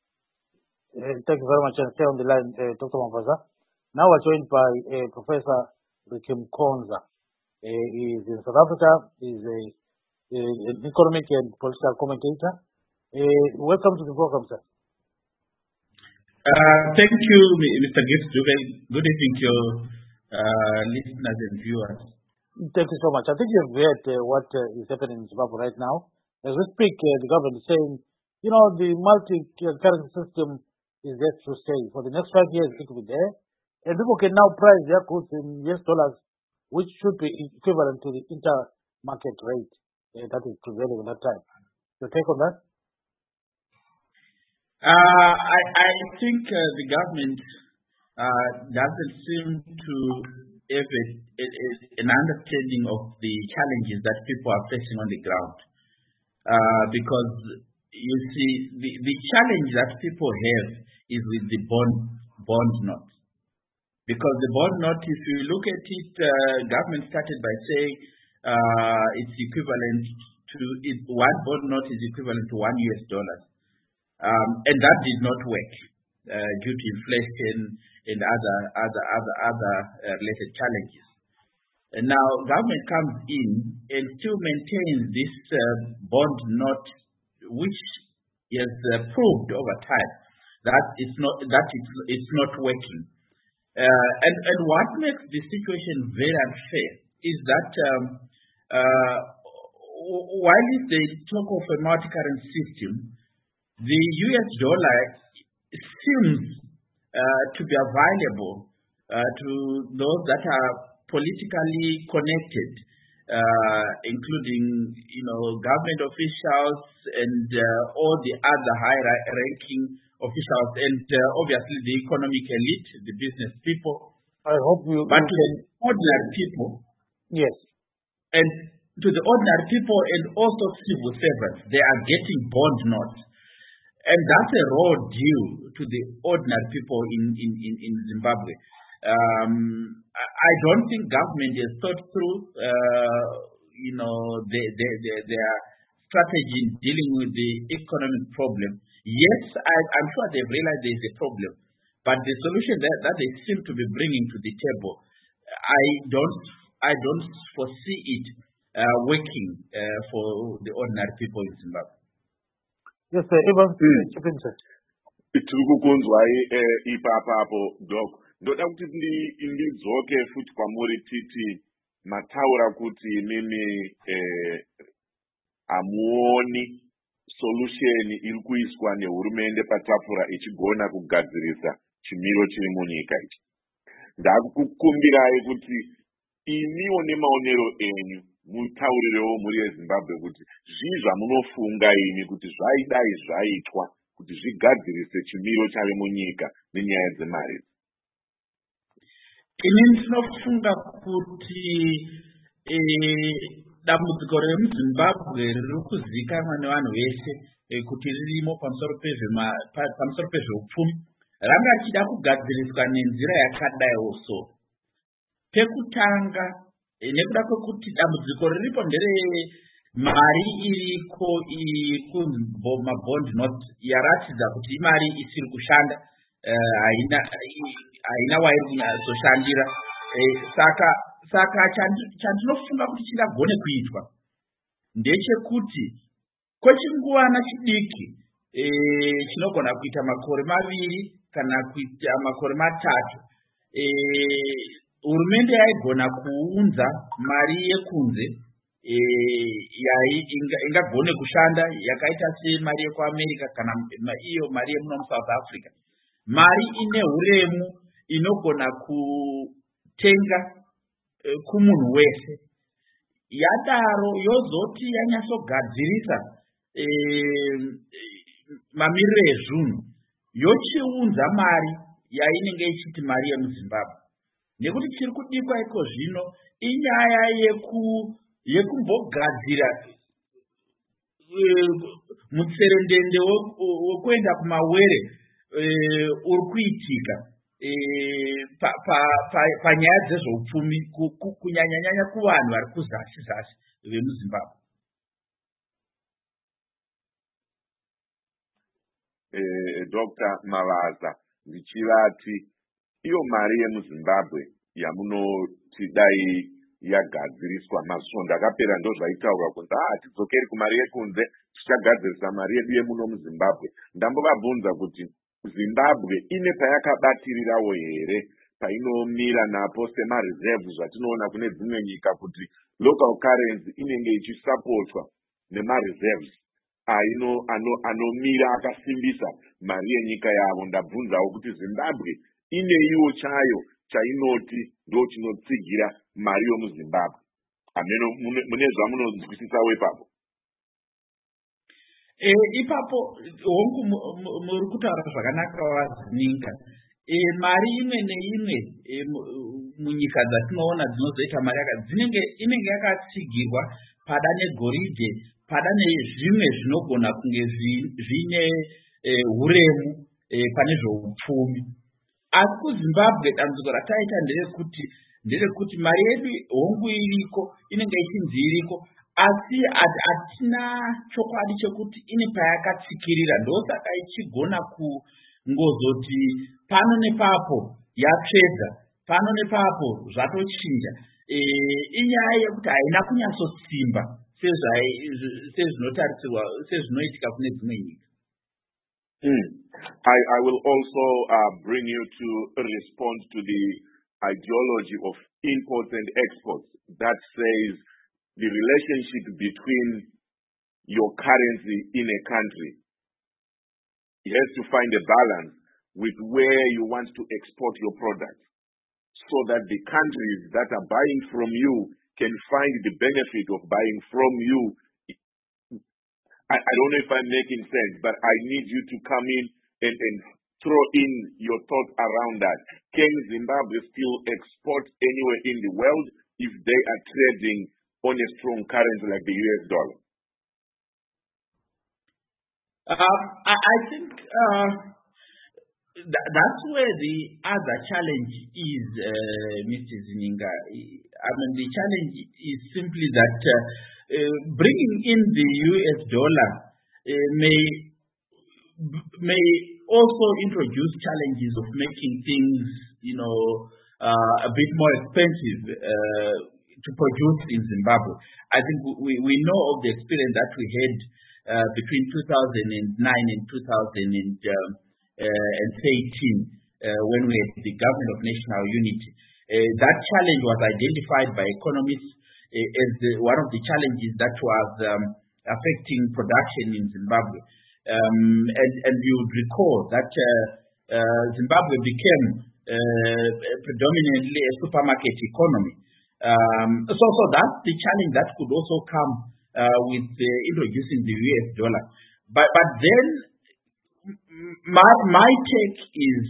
uh, thank you very much. And stay on the line, uh, Doctor Mavaza. Now we're joined by uh, Professor Rikim Konza. Uh, he is in South Africa. He is a, a, an economic and political commentator. Uh, welcome to the program, sir. Uh, thank you, Mister Gibbs. Good evening to your uh, listeners and viewers. Thank you so much. I think you've read uh, what uh, is happening in Zimbabwe right now. As we speak, uh, the government is saying, you know, the multi-currency system is there to stay. For the next five years, it will be there. And people can now price their goods in U S dollars, which should be equivalent to the inter-market rate uh, that is prevailing at that time. Your take on that? Uh, I, I think uh, the government uh, doesn't seem to have a, a, a, an understanding of the challenges that people are facing on the ground. Uh, because you see, the, the challenge that people have is with the bond bond note. Because the bond note, if you look at it, uh, government started by saying uh, it's equivalent to it, one bond note is equivalent to one U S dollar. Um, and that did not work uh, due to inflation and other other other other uh, related challenges. And now government comes in and still maintains this uh, bond note, which is uh, proved over time that it's not that it's it's not working. Uh, and and what makes the situation very unfair is that um, uh, while they talk of a multi-currency system, the U S dollar seems uh, to be available uh, to those that are politically connected, uh, including, you know, government officials and uh, all the other high-ranking officials, and uh, obviously the economic elite, the business people. I hope you. But you to can... the ordinary people, yes, and to the ordinary people and also civil servants, they are getting bond notes. And that's a raw deal to the ordinary people in, in, in, in Zimbabwe. Um, I don't think government has thought through, uh, you know, their, their, their, their strategy in dealing with the economic problem. Yes, I, I'm sure they've realized there's a problem, but the solution that, that they seem to be bringing to the table, I don't, I don't foresee it uh, working uh, for the ordinary people in Zimbabwe. Yes, sir. Evans, chipin, sir. Tiri kukunzwa ipapapo dok. Ndoda kuti ndidzoke futi kwamuri titi mataura kuti mimi amuoni solution iri kuiswa nehurumende patafura ichigona kugadzirisa chimiro chiri munyika ichi. Ndakukumbirai kuti imiwo nemaonero enyu mutaurirewo muri yeZimbabwe kuti zvii zvamunofunga ini kuti zvaidai zvaitwa kuti zvigadzirise chimiro chari munyika nenyaya dzemari. Ini ndinofunga kuti dambudziko remuZimbabwe riri kuzikanwa nevanhu vese kuti ririmo pamusoro pezveupfumi ranga richida kugadziriswa nenzira yakadaiwo so. Pekutanga, nekuda kwekuti dambudziko riripo ndere mari iriko kumabond note yaratidza kuti imari isiri kushanda, haina haina wairi kunyazoshandira. Saka saka chandinofunga kuti chingagone kuitwa ndechekuti kwechinguwana chidiki chinogona kuita makore maviri kana kuita makore matatu, hurumende yaigona kuunza mari yekunze ingagone kushanda yakaita semari yekuAmerica kana iyo mari yemuno muSouth Africa, mari ine huremu inogona kutenga kumunhu wese. Yadaro yozoti yanyatsogadzirisa mamiriro ezvunhu yochiunza mari yainenge ichiti mari yemuZimbabwe. Nekuti chiri kudikwa iko zvino inyaya yeku yekumbogadzira mutserendende wekuenda kumawere uri kuitika panyaya dzezveupfumi kunyanyanyanya kuvanhu vari kuzasi zasi vemuZimbabwe. Doctor Mavaza, ndichivati iyo mari yemuZimbabwe yamunoti dai yagadziriswa mazuva ndakapera ndo zvaitaurwa kunzi ah tidzokeri kumari yekunze tichagadzirisa mari yedu yemuno muZimbabwe. Ndambovabvunza kuti Zimbabwe ine payakabatirirawo here painomira napo semareserves atinoona kune dzimwe nyika kuti local currency inenge ichisupportwa nemareserves aino ano anomira akasimbisa mari yenyika yavo. Ndabvunzawo kuti Zimbabwe ine iwo chayo chainoti ndo chinotsigira mari yomuZimbabwe. Ameno mune zvamunonzwisisawo ipapo? Eh, ipapo hongu muri kutaura zvakanaka wazininga. Eh, mari imwe neimwe eh, munyika dzatinoona dzinozoita mari yakadzinenge inenge yakatsigirwa pada negoridhe, pada nezvimwe zvinogona kunge zvine eh, huremu eh, pane zveupfumi. Asi kuZimbabwe dambudziko rataita nderekuti nderekuti mari yedu hongu iriko, inenge ichinzi iriko, asi hatina chokwadi chekuti ine payakatsikirira. Ndosaka ichigona kungozoti pano nepapo yapedza, pano nepapo zvatochinja. E, inyaya yekuti haina kunyatsosimba sezvinotarisirwa sezvinoitika kune dzimwe nyika. Mm. I, I will also uh, bring you to respond to the ideology of imports and exports that says the relationship between your currency in a country, it has to find a balance with where you want to export your products so that the countries that are buying from you can find the benefit of buying from you. I, I don't know if I'm making sense, but I need you to come in and, and throw in your thoughts around that. Can Zimbabwe still export anywhere in the world if they are trading on a strong currency like the U S dollar? Uh, I, I think uh, th- that's where the other challenge is, uh, Mister Zininga. I mean, the challenge is simply that uh, uh, bringing in the U S dollar uh, may may also introduce challenges of making things, you know, uh, a bit more expensive uh, to produce in Zimbabwe. I think we, we know of the experience that we had uh, between two thousand nine and two thousand eighteen uh, when we had the government of national unity. Uh, that challenge was identified by economists uh, as the, one of the challenges that was um, affecting production in Zimbabwe. Um, and, and you would recall that uh, uh, Zimbabwe became uh, predominantly a supermarket economy. Um, so, so that's the challenge that could also come uh, with uh, introducing the U S dollar. But, but then my, my take is,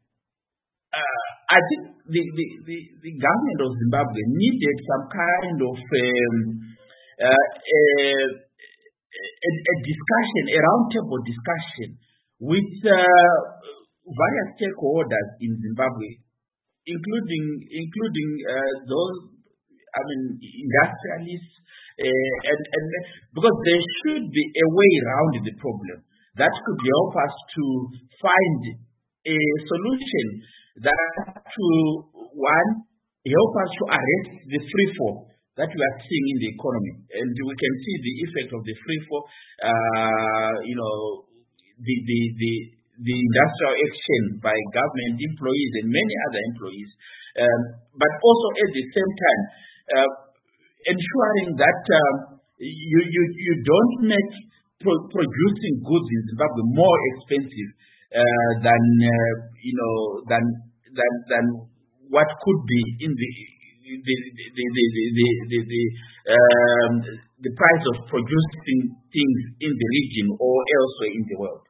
uh, I think the, the, the, the government of Zimbabwe needed some kind of um, uh, uh, A, a discussion, a roundtable discussion with uh, various stakeholders in Zimbabwe, including including uh, those, I mean, industrialists, uh, and, and because there should be a way around the problem that could help us to find a solution that to one help us to arrest the free fall that we are seeing in the economy. And we can see the effect of the free fall, uh, you know, the, the, the, the industrial action by government employees and many other employees. Um, but also at the same time, uh, ensuring that um, you, you, you don't make pro- producing goods in Zimbabwe more expensive uh, than, uh, you know, than, than, than what could be in the The, the, the, the, the, the, the, um, the price of producing things in the region or elsewhere in the world.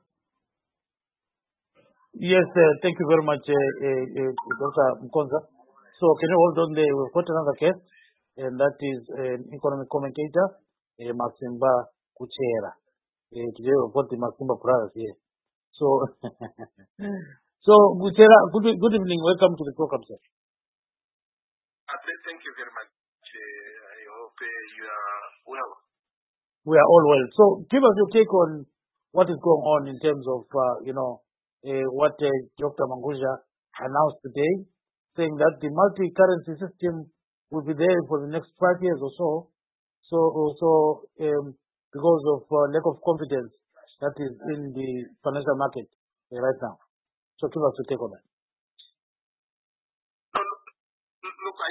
Yes, uh, thank you very much, uh, uh, uh, Doctor Mkonza. So can you hold on there? We've got another guest, and that is an economic commentator, uh, Maximba Kuchera. Uh, today we've got the Maximba brothers here. So, so Kuchera, good, good evening. Welcome to the program, sir. Thank you very much. Uh, I hope uh, you are well. We are all well. So give us your take on what is going on in terms of, uh, you know, uh, what uh, Doctor Mangudya announced today, saying that the multi-currency system will be there for the next five years or so. So, also um, because of uh, lack of confidence that is in the financial market uh, right now. So give us your take on that.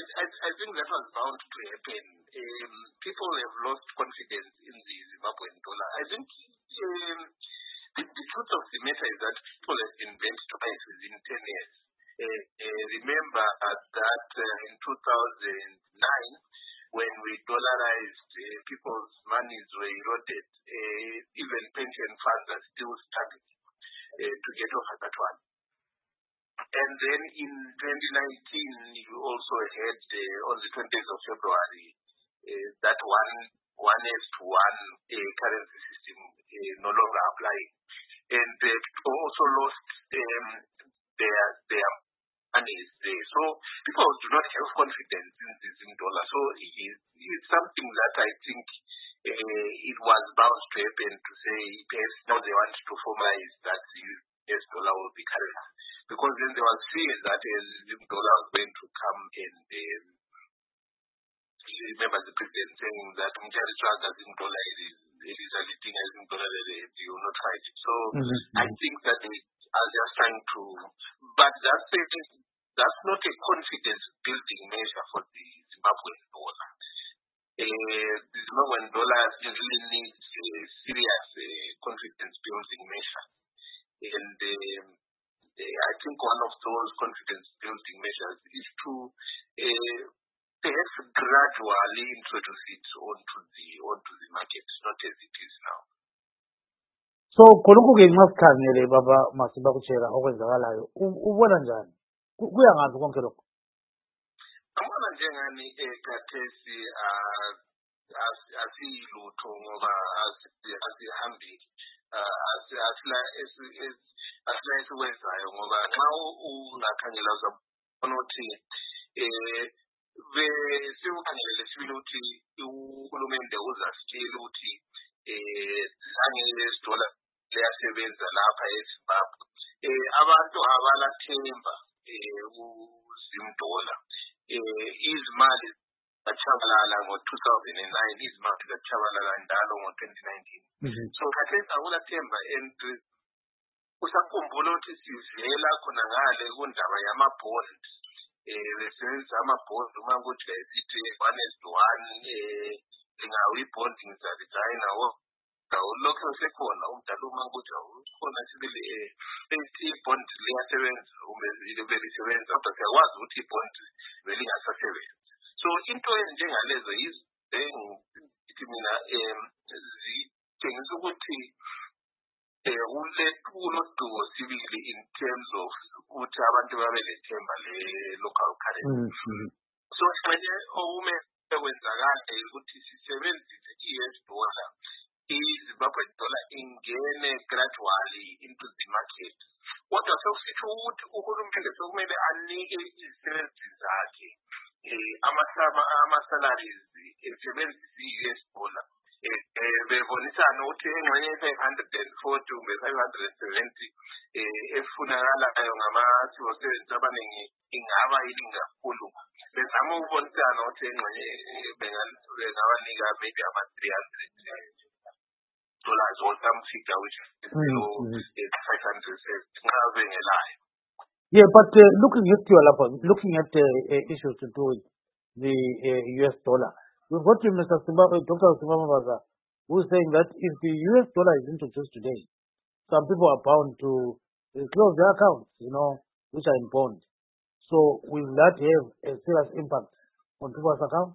I, I think that was bound to happen. Um, people have lost confidence in the Zimbabwean dollar. I think um, the, the truth of the matter is that people have been bent twice within ten years. Uh, uh, remember uh, that uh, in two thousand nine, when we dollarized, uh, people's monies were eroded. Uh, even pension funds are still struggling uh, to get over that one. And then in twenty nineteen, you also had uh, on the twentieth of February uh, that one one is to one uh, currency system uh, no longer applying, and uh, people also lost um, their their money there. So people do not have confidence in the Zim dollar. So it is, it's something that I think uh, it was bound to happen to say yes, now they want to formalize that the U S dollar will be currency. Because then there was fear that a Zim dollar was going to come in. Um, you remember the president saying that Mutare Traga Zim dollar is it is a leading as Zim dollar, you will not fight it. So mm-hmm. I think that they are just trying to, but that's a, that's not a confidence building measure for the Zimbabwean dollar. Uh, the Zimbabwean dollar usually needs a serious uh, confidence building measure, and. Um, I think one of those confidence building measures is to uh, perhaps gradually introduce it onto the onto the market, not as it is now. So khonokho ke ngasikhangele baba Masiba Kuchera okwenzakalayo ubona njani kuya ngazi konke lokho? Ngibona njengani ekathesi asilutho ngoba asihambi asila asila esiwenzayo ngoba xa ungakhangela uzabona ukuthi um besiwukhangelele sibili ukuthi uhulumende uzasitshela ukuthi um zange lesidola liyasebenza lapha eZimbabwe. Um abantu abalathemba um kuzimdola. Um izimali zatshabalala ngo-two thousand nine, izimali zatshabalala njalo ngo-twenty nineteen. So khathesi akulathemba and usakhumbula ukuthi sivela khona ngale kundaba yamabhondi. Um besebenzisa amabhondi uma kuthi sithi one is to one, um lingawo ibhondi ngizaligayina lokho sekhona umdala uma kuthi khona sibili ibhondi liyasebenza belisebenza kodwa siyakwazi ukuthi ibhondi belingasasebenzi. So into enjengalezo ithi mina um zitshengisa ukuthi kulodumo sibili in terms of ukuthi abantu babe lethemba le-local currency. So manje okumele kwenzakale ukuthi sisebenzise i-U S dollar, i-Zimbabwe dollar ingene gradually into the market. Kodwa sokusitsho ukuthi uhulumende sokumele anike izisebenzi zakhe ama-salaries esebenzisa i-U S dollar. Bebonisana ukuthi engxenye five hundred forty kumbe five hundred seventy efunakalayo ngama-civil abaningi ingaba yini kakhulu. Bezama ukubonisana ukuthi engxenye bengabanika maybe ama-three hundred dollars or some figure which is below five hundred nxa bengelayo. Yeah, but uh, looking at your looking at the uh, issues to do with the uh, U S dollar, we've got to Mister Simba, Doctor Simba who is saying that if the U S dollar is introduced today, some people are bound to uh, close their accounts, you know, which are in bond. So will that have a serious impact on people's accounts?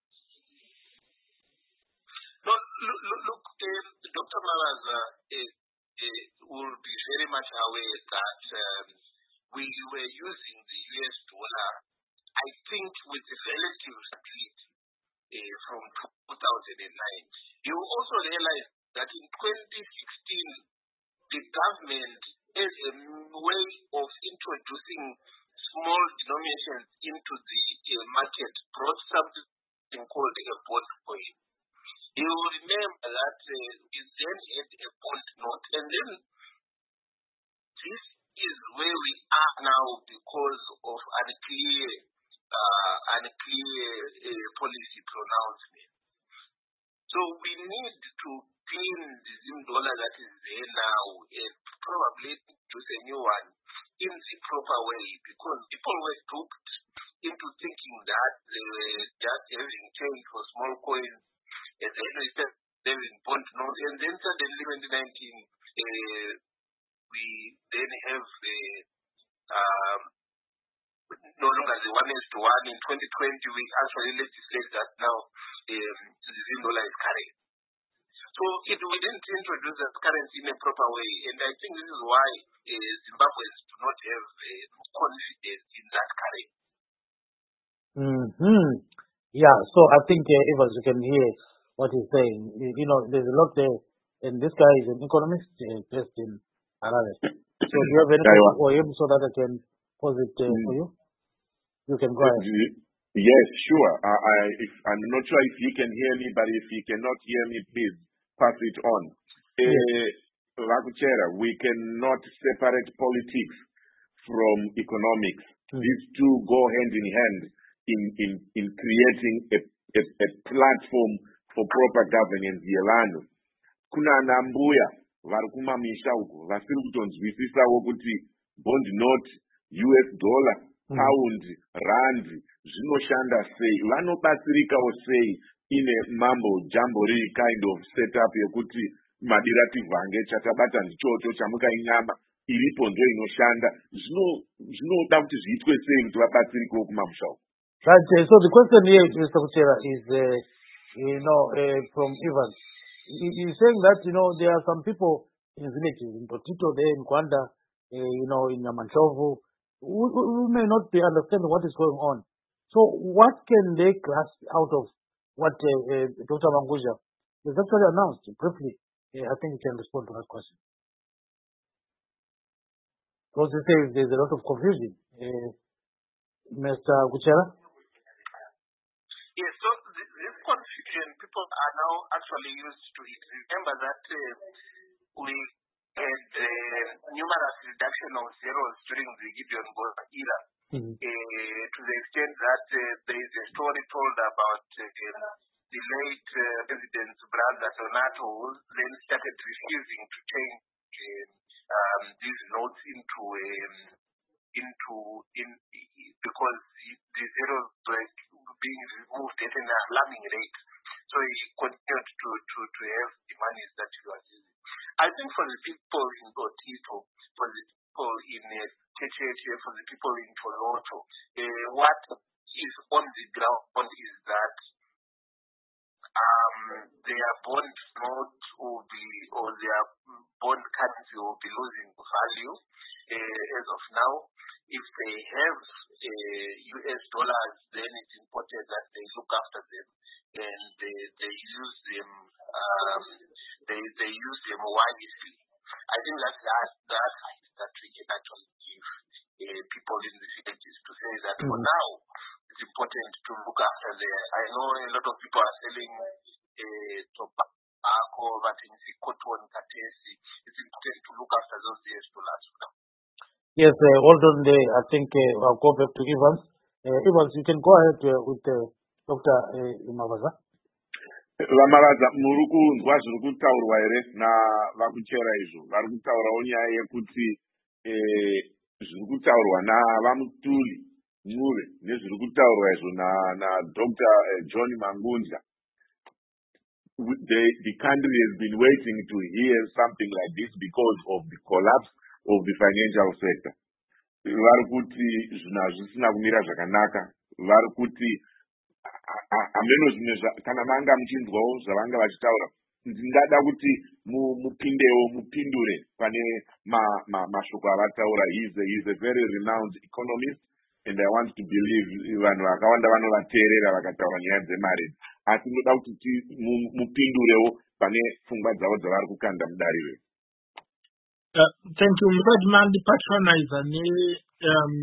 No, look, look, look um, Doctor Malaza uh, uh, will be very much aware that um, we were using the U S dollar, I think, with a relative stability uh, from two thousand nine. You also realize that in twenty sixteen, the government, as a way of introducing small denominations into the uh, market, brought something called a bond coin. You remember that uh, we then had a bond note, and then this is where we are now because of unclear, uh, unclear uh, policy pronouncement. So we need to clean the Zim dollar that is there now and probably introduce a new one in the proper way, because people were duped into thinking that uh, just having change for small coins, and then we started having bond notes, and then suddenly twenty nineteen, uh, we then have uh, um, no longer the one is to one. In twenty twenty, we actually legislate that now um, the Zim dollar is carrying. So it, we didn't introduce that currency in a proper way, and I think this is why uh, Zimbabweans do not have uh, confidence in that currency. Mm-hmm. Yeah, so I think uh, Evans, you can hear what he's saying. You, you know, there's a lot there, and this guy is an economist uh, based in Harare. So do you have anything for him so that I can pause it uh, for you? You can go ahead. Yes, sure. I, I, if, I'm not sure if he can hear me, but if he cannot hear me, please pass it on. Yes. Uh, we cannot separate politics from economics. Mm. These two go hand in hand in, in, in creating a, a, a platform for proper governance yelano. Kuna anambuya vari kumamisha uko vasiri kutonzwisisawo kuti bond note, U S dollar, mm. pound, rand zvinoshanda sei, vanobatsirikawo sei ine mambo jambori kind of setup yekuti madirativhu ange chatabata ndichocho chamukainyama iripo ndo inoshanda. Zvinoda kuti zviitwe sei kuti vabatsirikewo kumamusha uko. Right. Uh, so the question here, Mister Kuchera, is, uh, you know, uh, from Ivan. He, he's saying that, you know, there are some people in villages, in Potito, there in Kwanda, uh, you know, in Yamanchovu, who, who may not be understanding what is going on. So what can they grasp out of what uh, uh, Doctor Mangudya has actually announced briefly? Uh, I think you can respond to that question. Because he says there's a lot of confusion. Uh, Mister Kuchera? Yes, so th- this confusion, people are now actually used to it. Remember that uh, we had uh, numerous reduction of zeros during the Gideon Goza era, mm-hmm. uh, to the extent that uh, there is a story told about uh, the late uh, President Brother Donato, who then started refusing to change uh, um, these notes into um, into in because the zeros were being removed at an alarming rate. So he continued to, to, to have the monies that he was using. I think for the people in Potito, for the people in uh, Tete, for the people in Toloto, uh, what is on the ground is that um, their bond note will be, or their bond currency will be losing value uh, as of now. If they have uh, U S dollars, then it's important that they look after them and they, they use them. Um, they they use them wisely. I think that's that that that we can actually give uh, people in the villages to say that mm-hmm. for now it's important to look after their. I know a lot of people are selling uh, tobacco, but in the cotton, katesi. It's important to look after those U S dollars now. Yes, uh, hold on there. I think uh, I'll go back to Evans. Uh, Evans, you can go ahead uh, with uh, Doctor Uh, Mavaza. Vamavaza, muri kunzwa zviri kutaurwa here navakuchera izvo. Vari kutaurawo nyaya yekuti zviri kutaurwa navamutuli Mure nezviri kutaurwa izvo naDoctor John Mangudya. The, the country has been waiting to hear something like this because of the collapse of the financial sector. Vari kuti zvinhu hazvisina kumira zvakanaka. Vari kuti ameno zvimwe kana manga muchinzwawo zvavanga vachitaura, ndingada kuti mupindewo mupindure pane mashoko avataura. He is a very renowned economist, and I want to believe vanhu vakawanda vanovateerera vakataura nyaya dzemari. Asi ndoda kuti mupindurewo pane pfungwa dzavo dzavari kukanda mudariro. Uh, thank you. Mukadman the patronizer ne um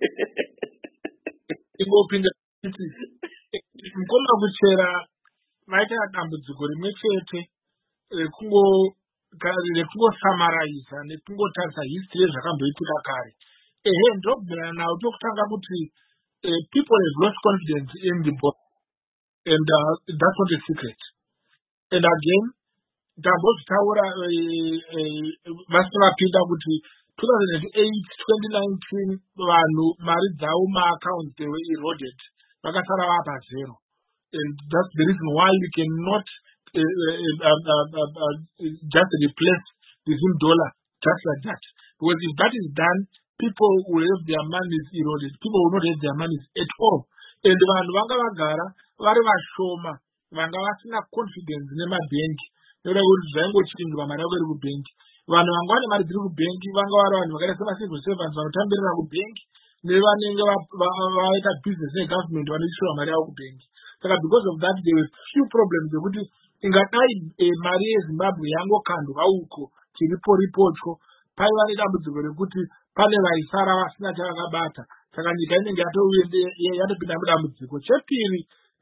ingopinda kuti mukoma kuchera maita dambudziko rimwe chete kungo kare kungo summarize nekungotarisa history zvakamboitika kare. Ehe ndobvera nawo tokutanga kuti people have lost confidence in the board, and uh, that's not a secret. And again, ndambozvitaura vasina pinda kuti two thousand eight, twenty nineteen, vanhu mari dzavo maaccounts they were eroded. Vakasara vapa zero. And that's the reason why we cannot uh, uh, uh, uh, uh, uh, just replace the Zim dollar just like that. Because if that is done, people will have their monies eroded. People will not have their monies at all. And vanhu vanga vagara vari vashoma vanga vasina confidence nemabhengi nekuda kuti zvaingochinjwa mari yako iri kubhengi. Vanhu vanga vane mari dziri kubhengi vanga vari vanhu vakaita semacivil servants vanotambirira kubhengi nevanenge vaita business negovernment vanoishiwa mari yavo kubhengi. Saka because of that there were few problems ekuti ingadai mari yeZimbabwe yangokandwa uko chiripo ripocho paiva nedambudziko rekuti pane vaisara vasina chavakabata. Saka nyika inenge yatopinda mudambudziko. Chepiri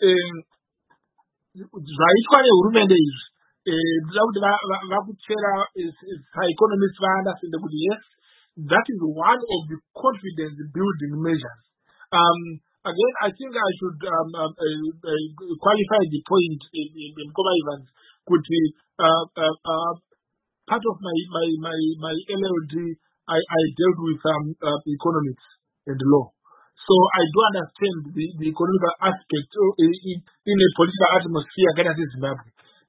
zvaitwa nehurumende izvi ndoda kuti vakuchera saeconomists vaandastande kuti yes, that is one of the confidence building measures. Um, again, I think I should um, um, uh, uh, qualify the point in, in, in Mkoba Evans. Could uh, uh, uh, part of my my my my L L D, I, I dealt with um, uh, economics and law, so I do understand the, the economic aspect uh, in, in a political atmosphere kind of Zimbabwe.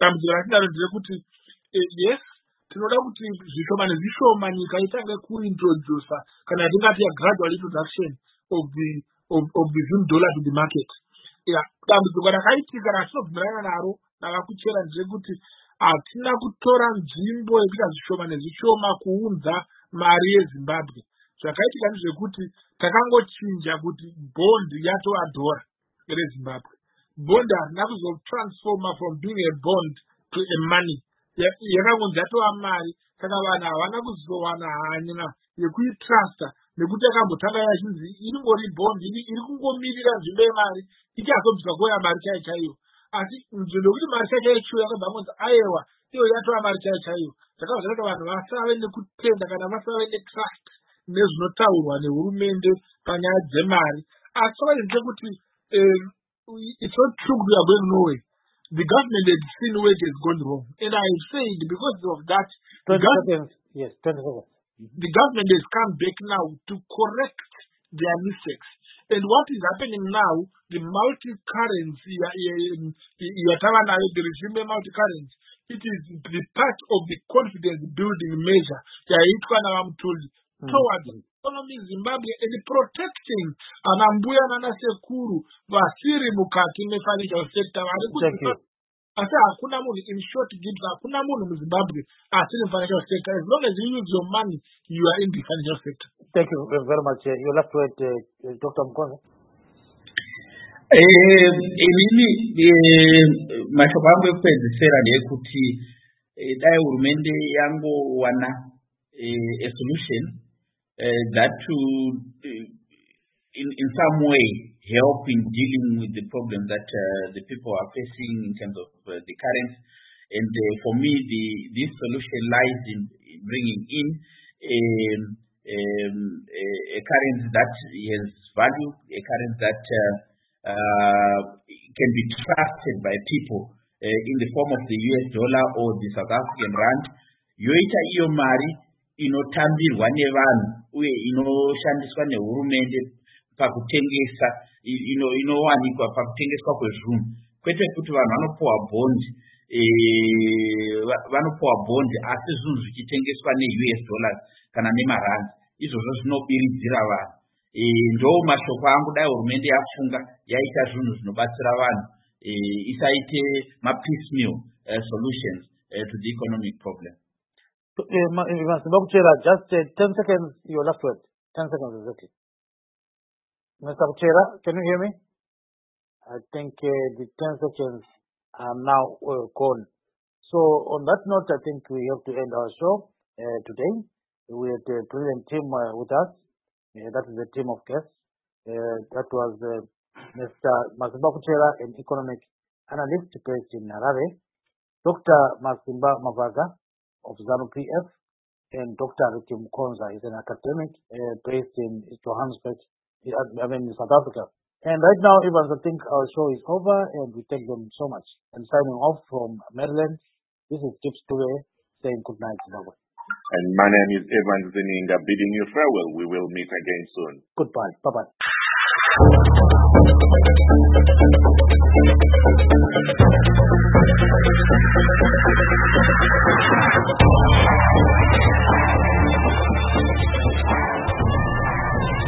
Yes, tinoda kuti zvishoma nezvishoma nyika itange kuintroduce kana tingati a gradual introduction of the of, of the Zim dollar to the market. Yeah, dambudziko rakaitika ratinobvumirana naro navakuchera ndezvekuti hatina kutora nzvimbo yekuita zvishoma nezvishoma kuunza mari yeZimbabwe. Zvakaitika ndezvekuti takangochinja kuti bond yatova dhora reZimbabwe. Bond harina kuzotransforma from being a bond to a money. Yakangonzi yatova mari. Saka vanhu havana kuzowana hanya yekuitrusta nekuti yakambotanga yachinzi iringori bond iri kungomirira nzvimbo yemari ichazobviswa kuya mari chaiyo chaiyo. Asi nzvimbo yekuti mari chaiyo chaiyo chiyo yakabva kunzi aiwa iyo yatova mari chaiyo chaiyo. Zvakabva kuti vanhu vasave nekutenda kana vasave netrust nezvinotaurwa nehurumende panyaya dzemari. Asi chokwadi ndechekuti it's not true we are going nowhere. The government has seen where it has gone wrong. And I said because of that, the government, yes, twenty seconds. The government has come back now to correct their mistakes. And what is happening now, the multi-currency, the regime multi-currency, it is the part of the confidence building measure towards economy Zimbabwe and protecting anambuya nana sekuru vasiri mukati mefinancial sector. Asi hakuna munhu, in short, gives hakuna munhu muZimbabwe asiri financial sector. As long as you use your money, you are in the financial sector. Thank you very much. Uh, your last word, uh, Doctor Mkonza. Inini mashoko angu ekupedzisira ndeyekuti dai hurumende yangowana a solution Uh, that would, uh, in, in some way, help in dealing with the problem that uh, the people are facing in terms of uh, the currents. And uh, for me, the this solution lies in bringing in a, um, a, a currency that has value, a currency that uh, uh, can be trusted by people uh, in the form of the U S dollar or the South African rand. Yoita iyo mari inotambirwa nevanhu uye inoshandiswa nehurumende pakutengesa inowanikwa pakutengeswa kwezvinhu, kwete kuti vanhu vanopuwa bondi vanopuwa bondi asi zvinhu zvichitengeswa ne-U S dollars kana nemarand. Izvozvo zvinobiridzira vanhu. Ndo mashoko angu dai hurumende yafunga yaita zvinhu zvinobatsira vanhu, isaite ma-piecemeal solutions to the economic problem. Uh, just uh, ten seconds, your last word. ten seconds, exactly. Mister Kuchera, can you hear me? I think uh, the ten seconds are now uh, gone. So, on that note, I think we have to end our show uh, today. We had a brilliant team uh, with us. Uh, that is the team of guests. Uh, that was uh, Mister Masimba Kuchera, an economic analyst based in Harare, Doctor Masimba Mavaga of ZANU-P F, and Doctor Ricky Mkonza is an academic uh, based in Johannesburg, I mean South Africa. And right now, Evans, I think our show is over, and we thank them so much. And signing off from Maryland, this is Gibbs Toure saying good night, Zimbabwe. And my name is Evans Zeninga, bidding you farewell. We will meet again soon. Goodbye. Bye-bye. Thank you.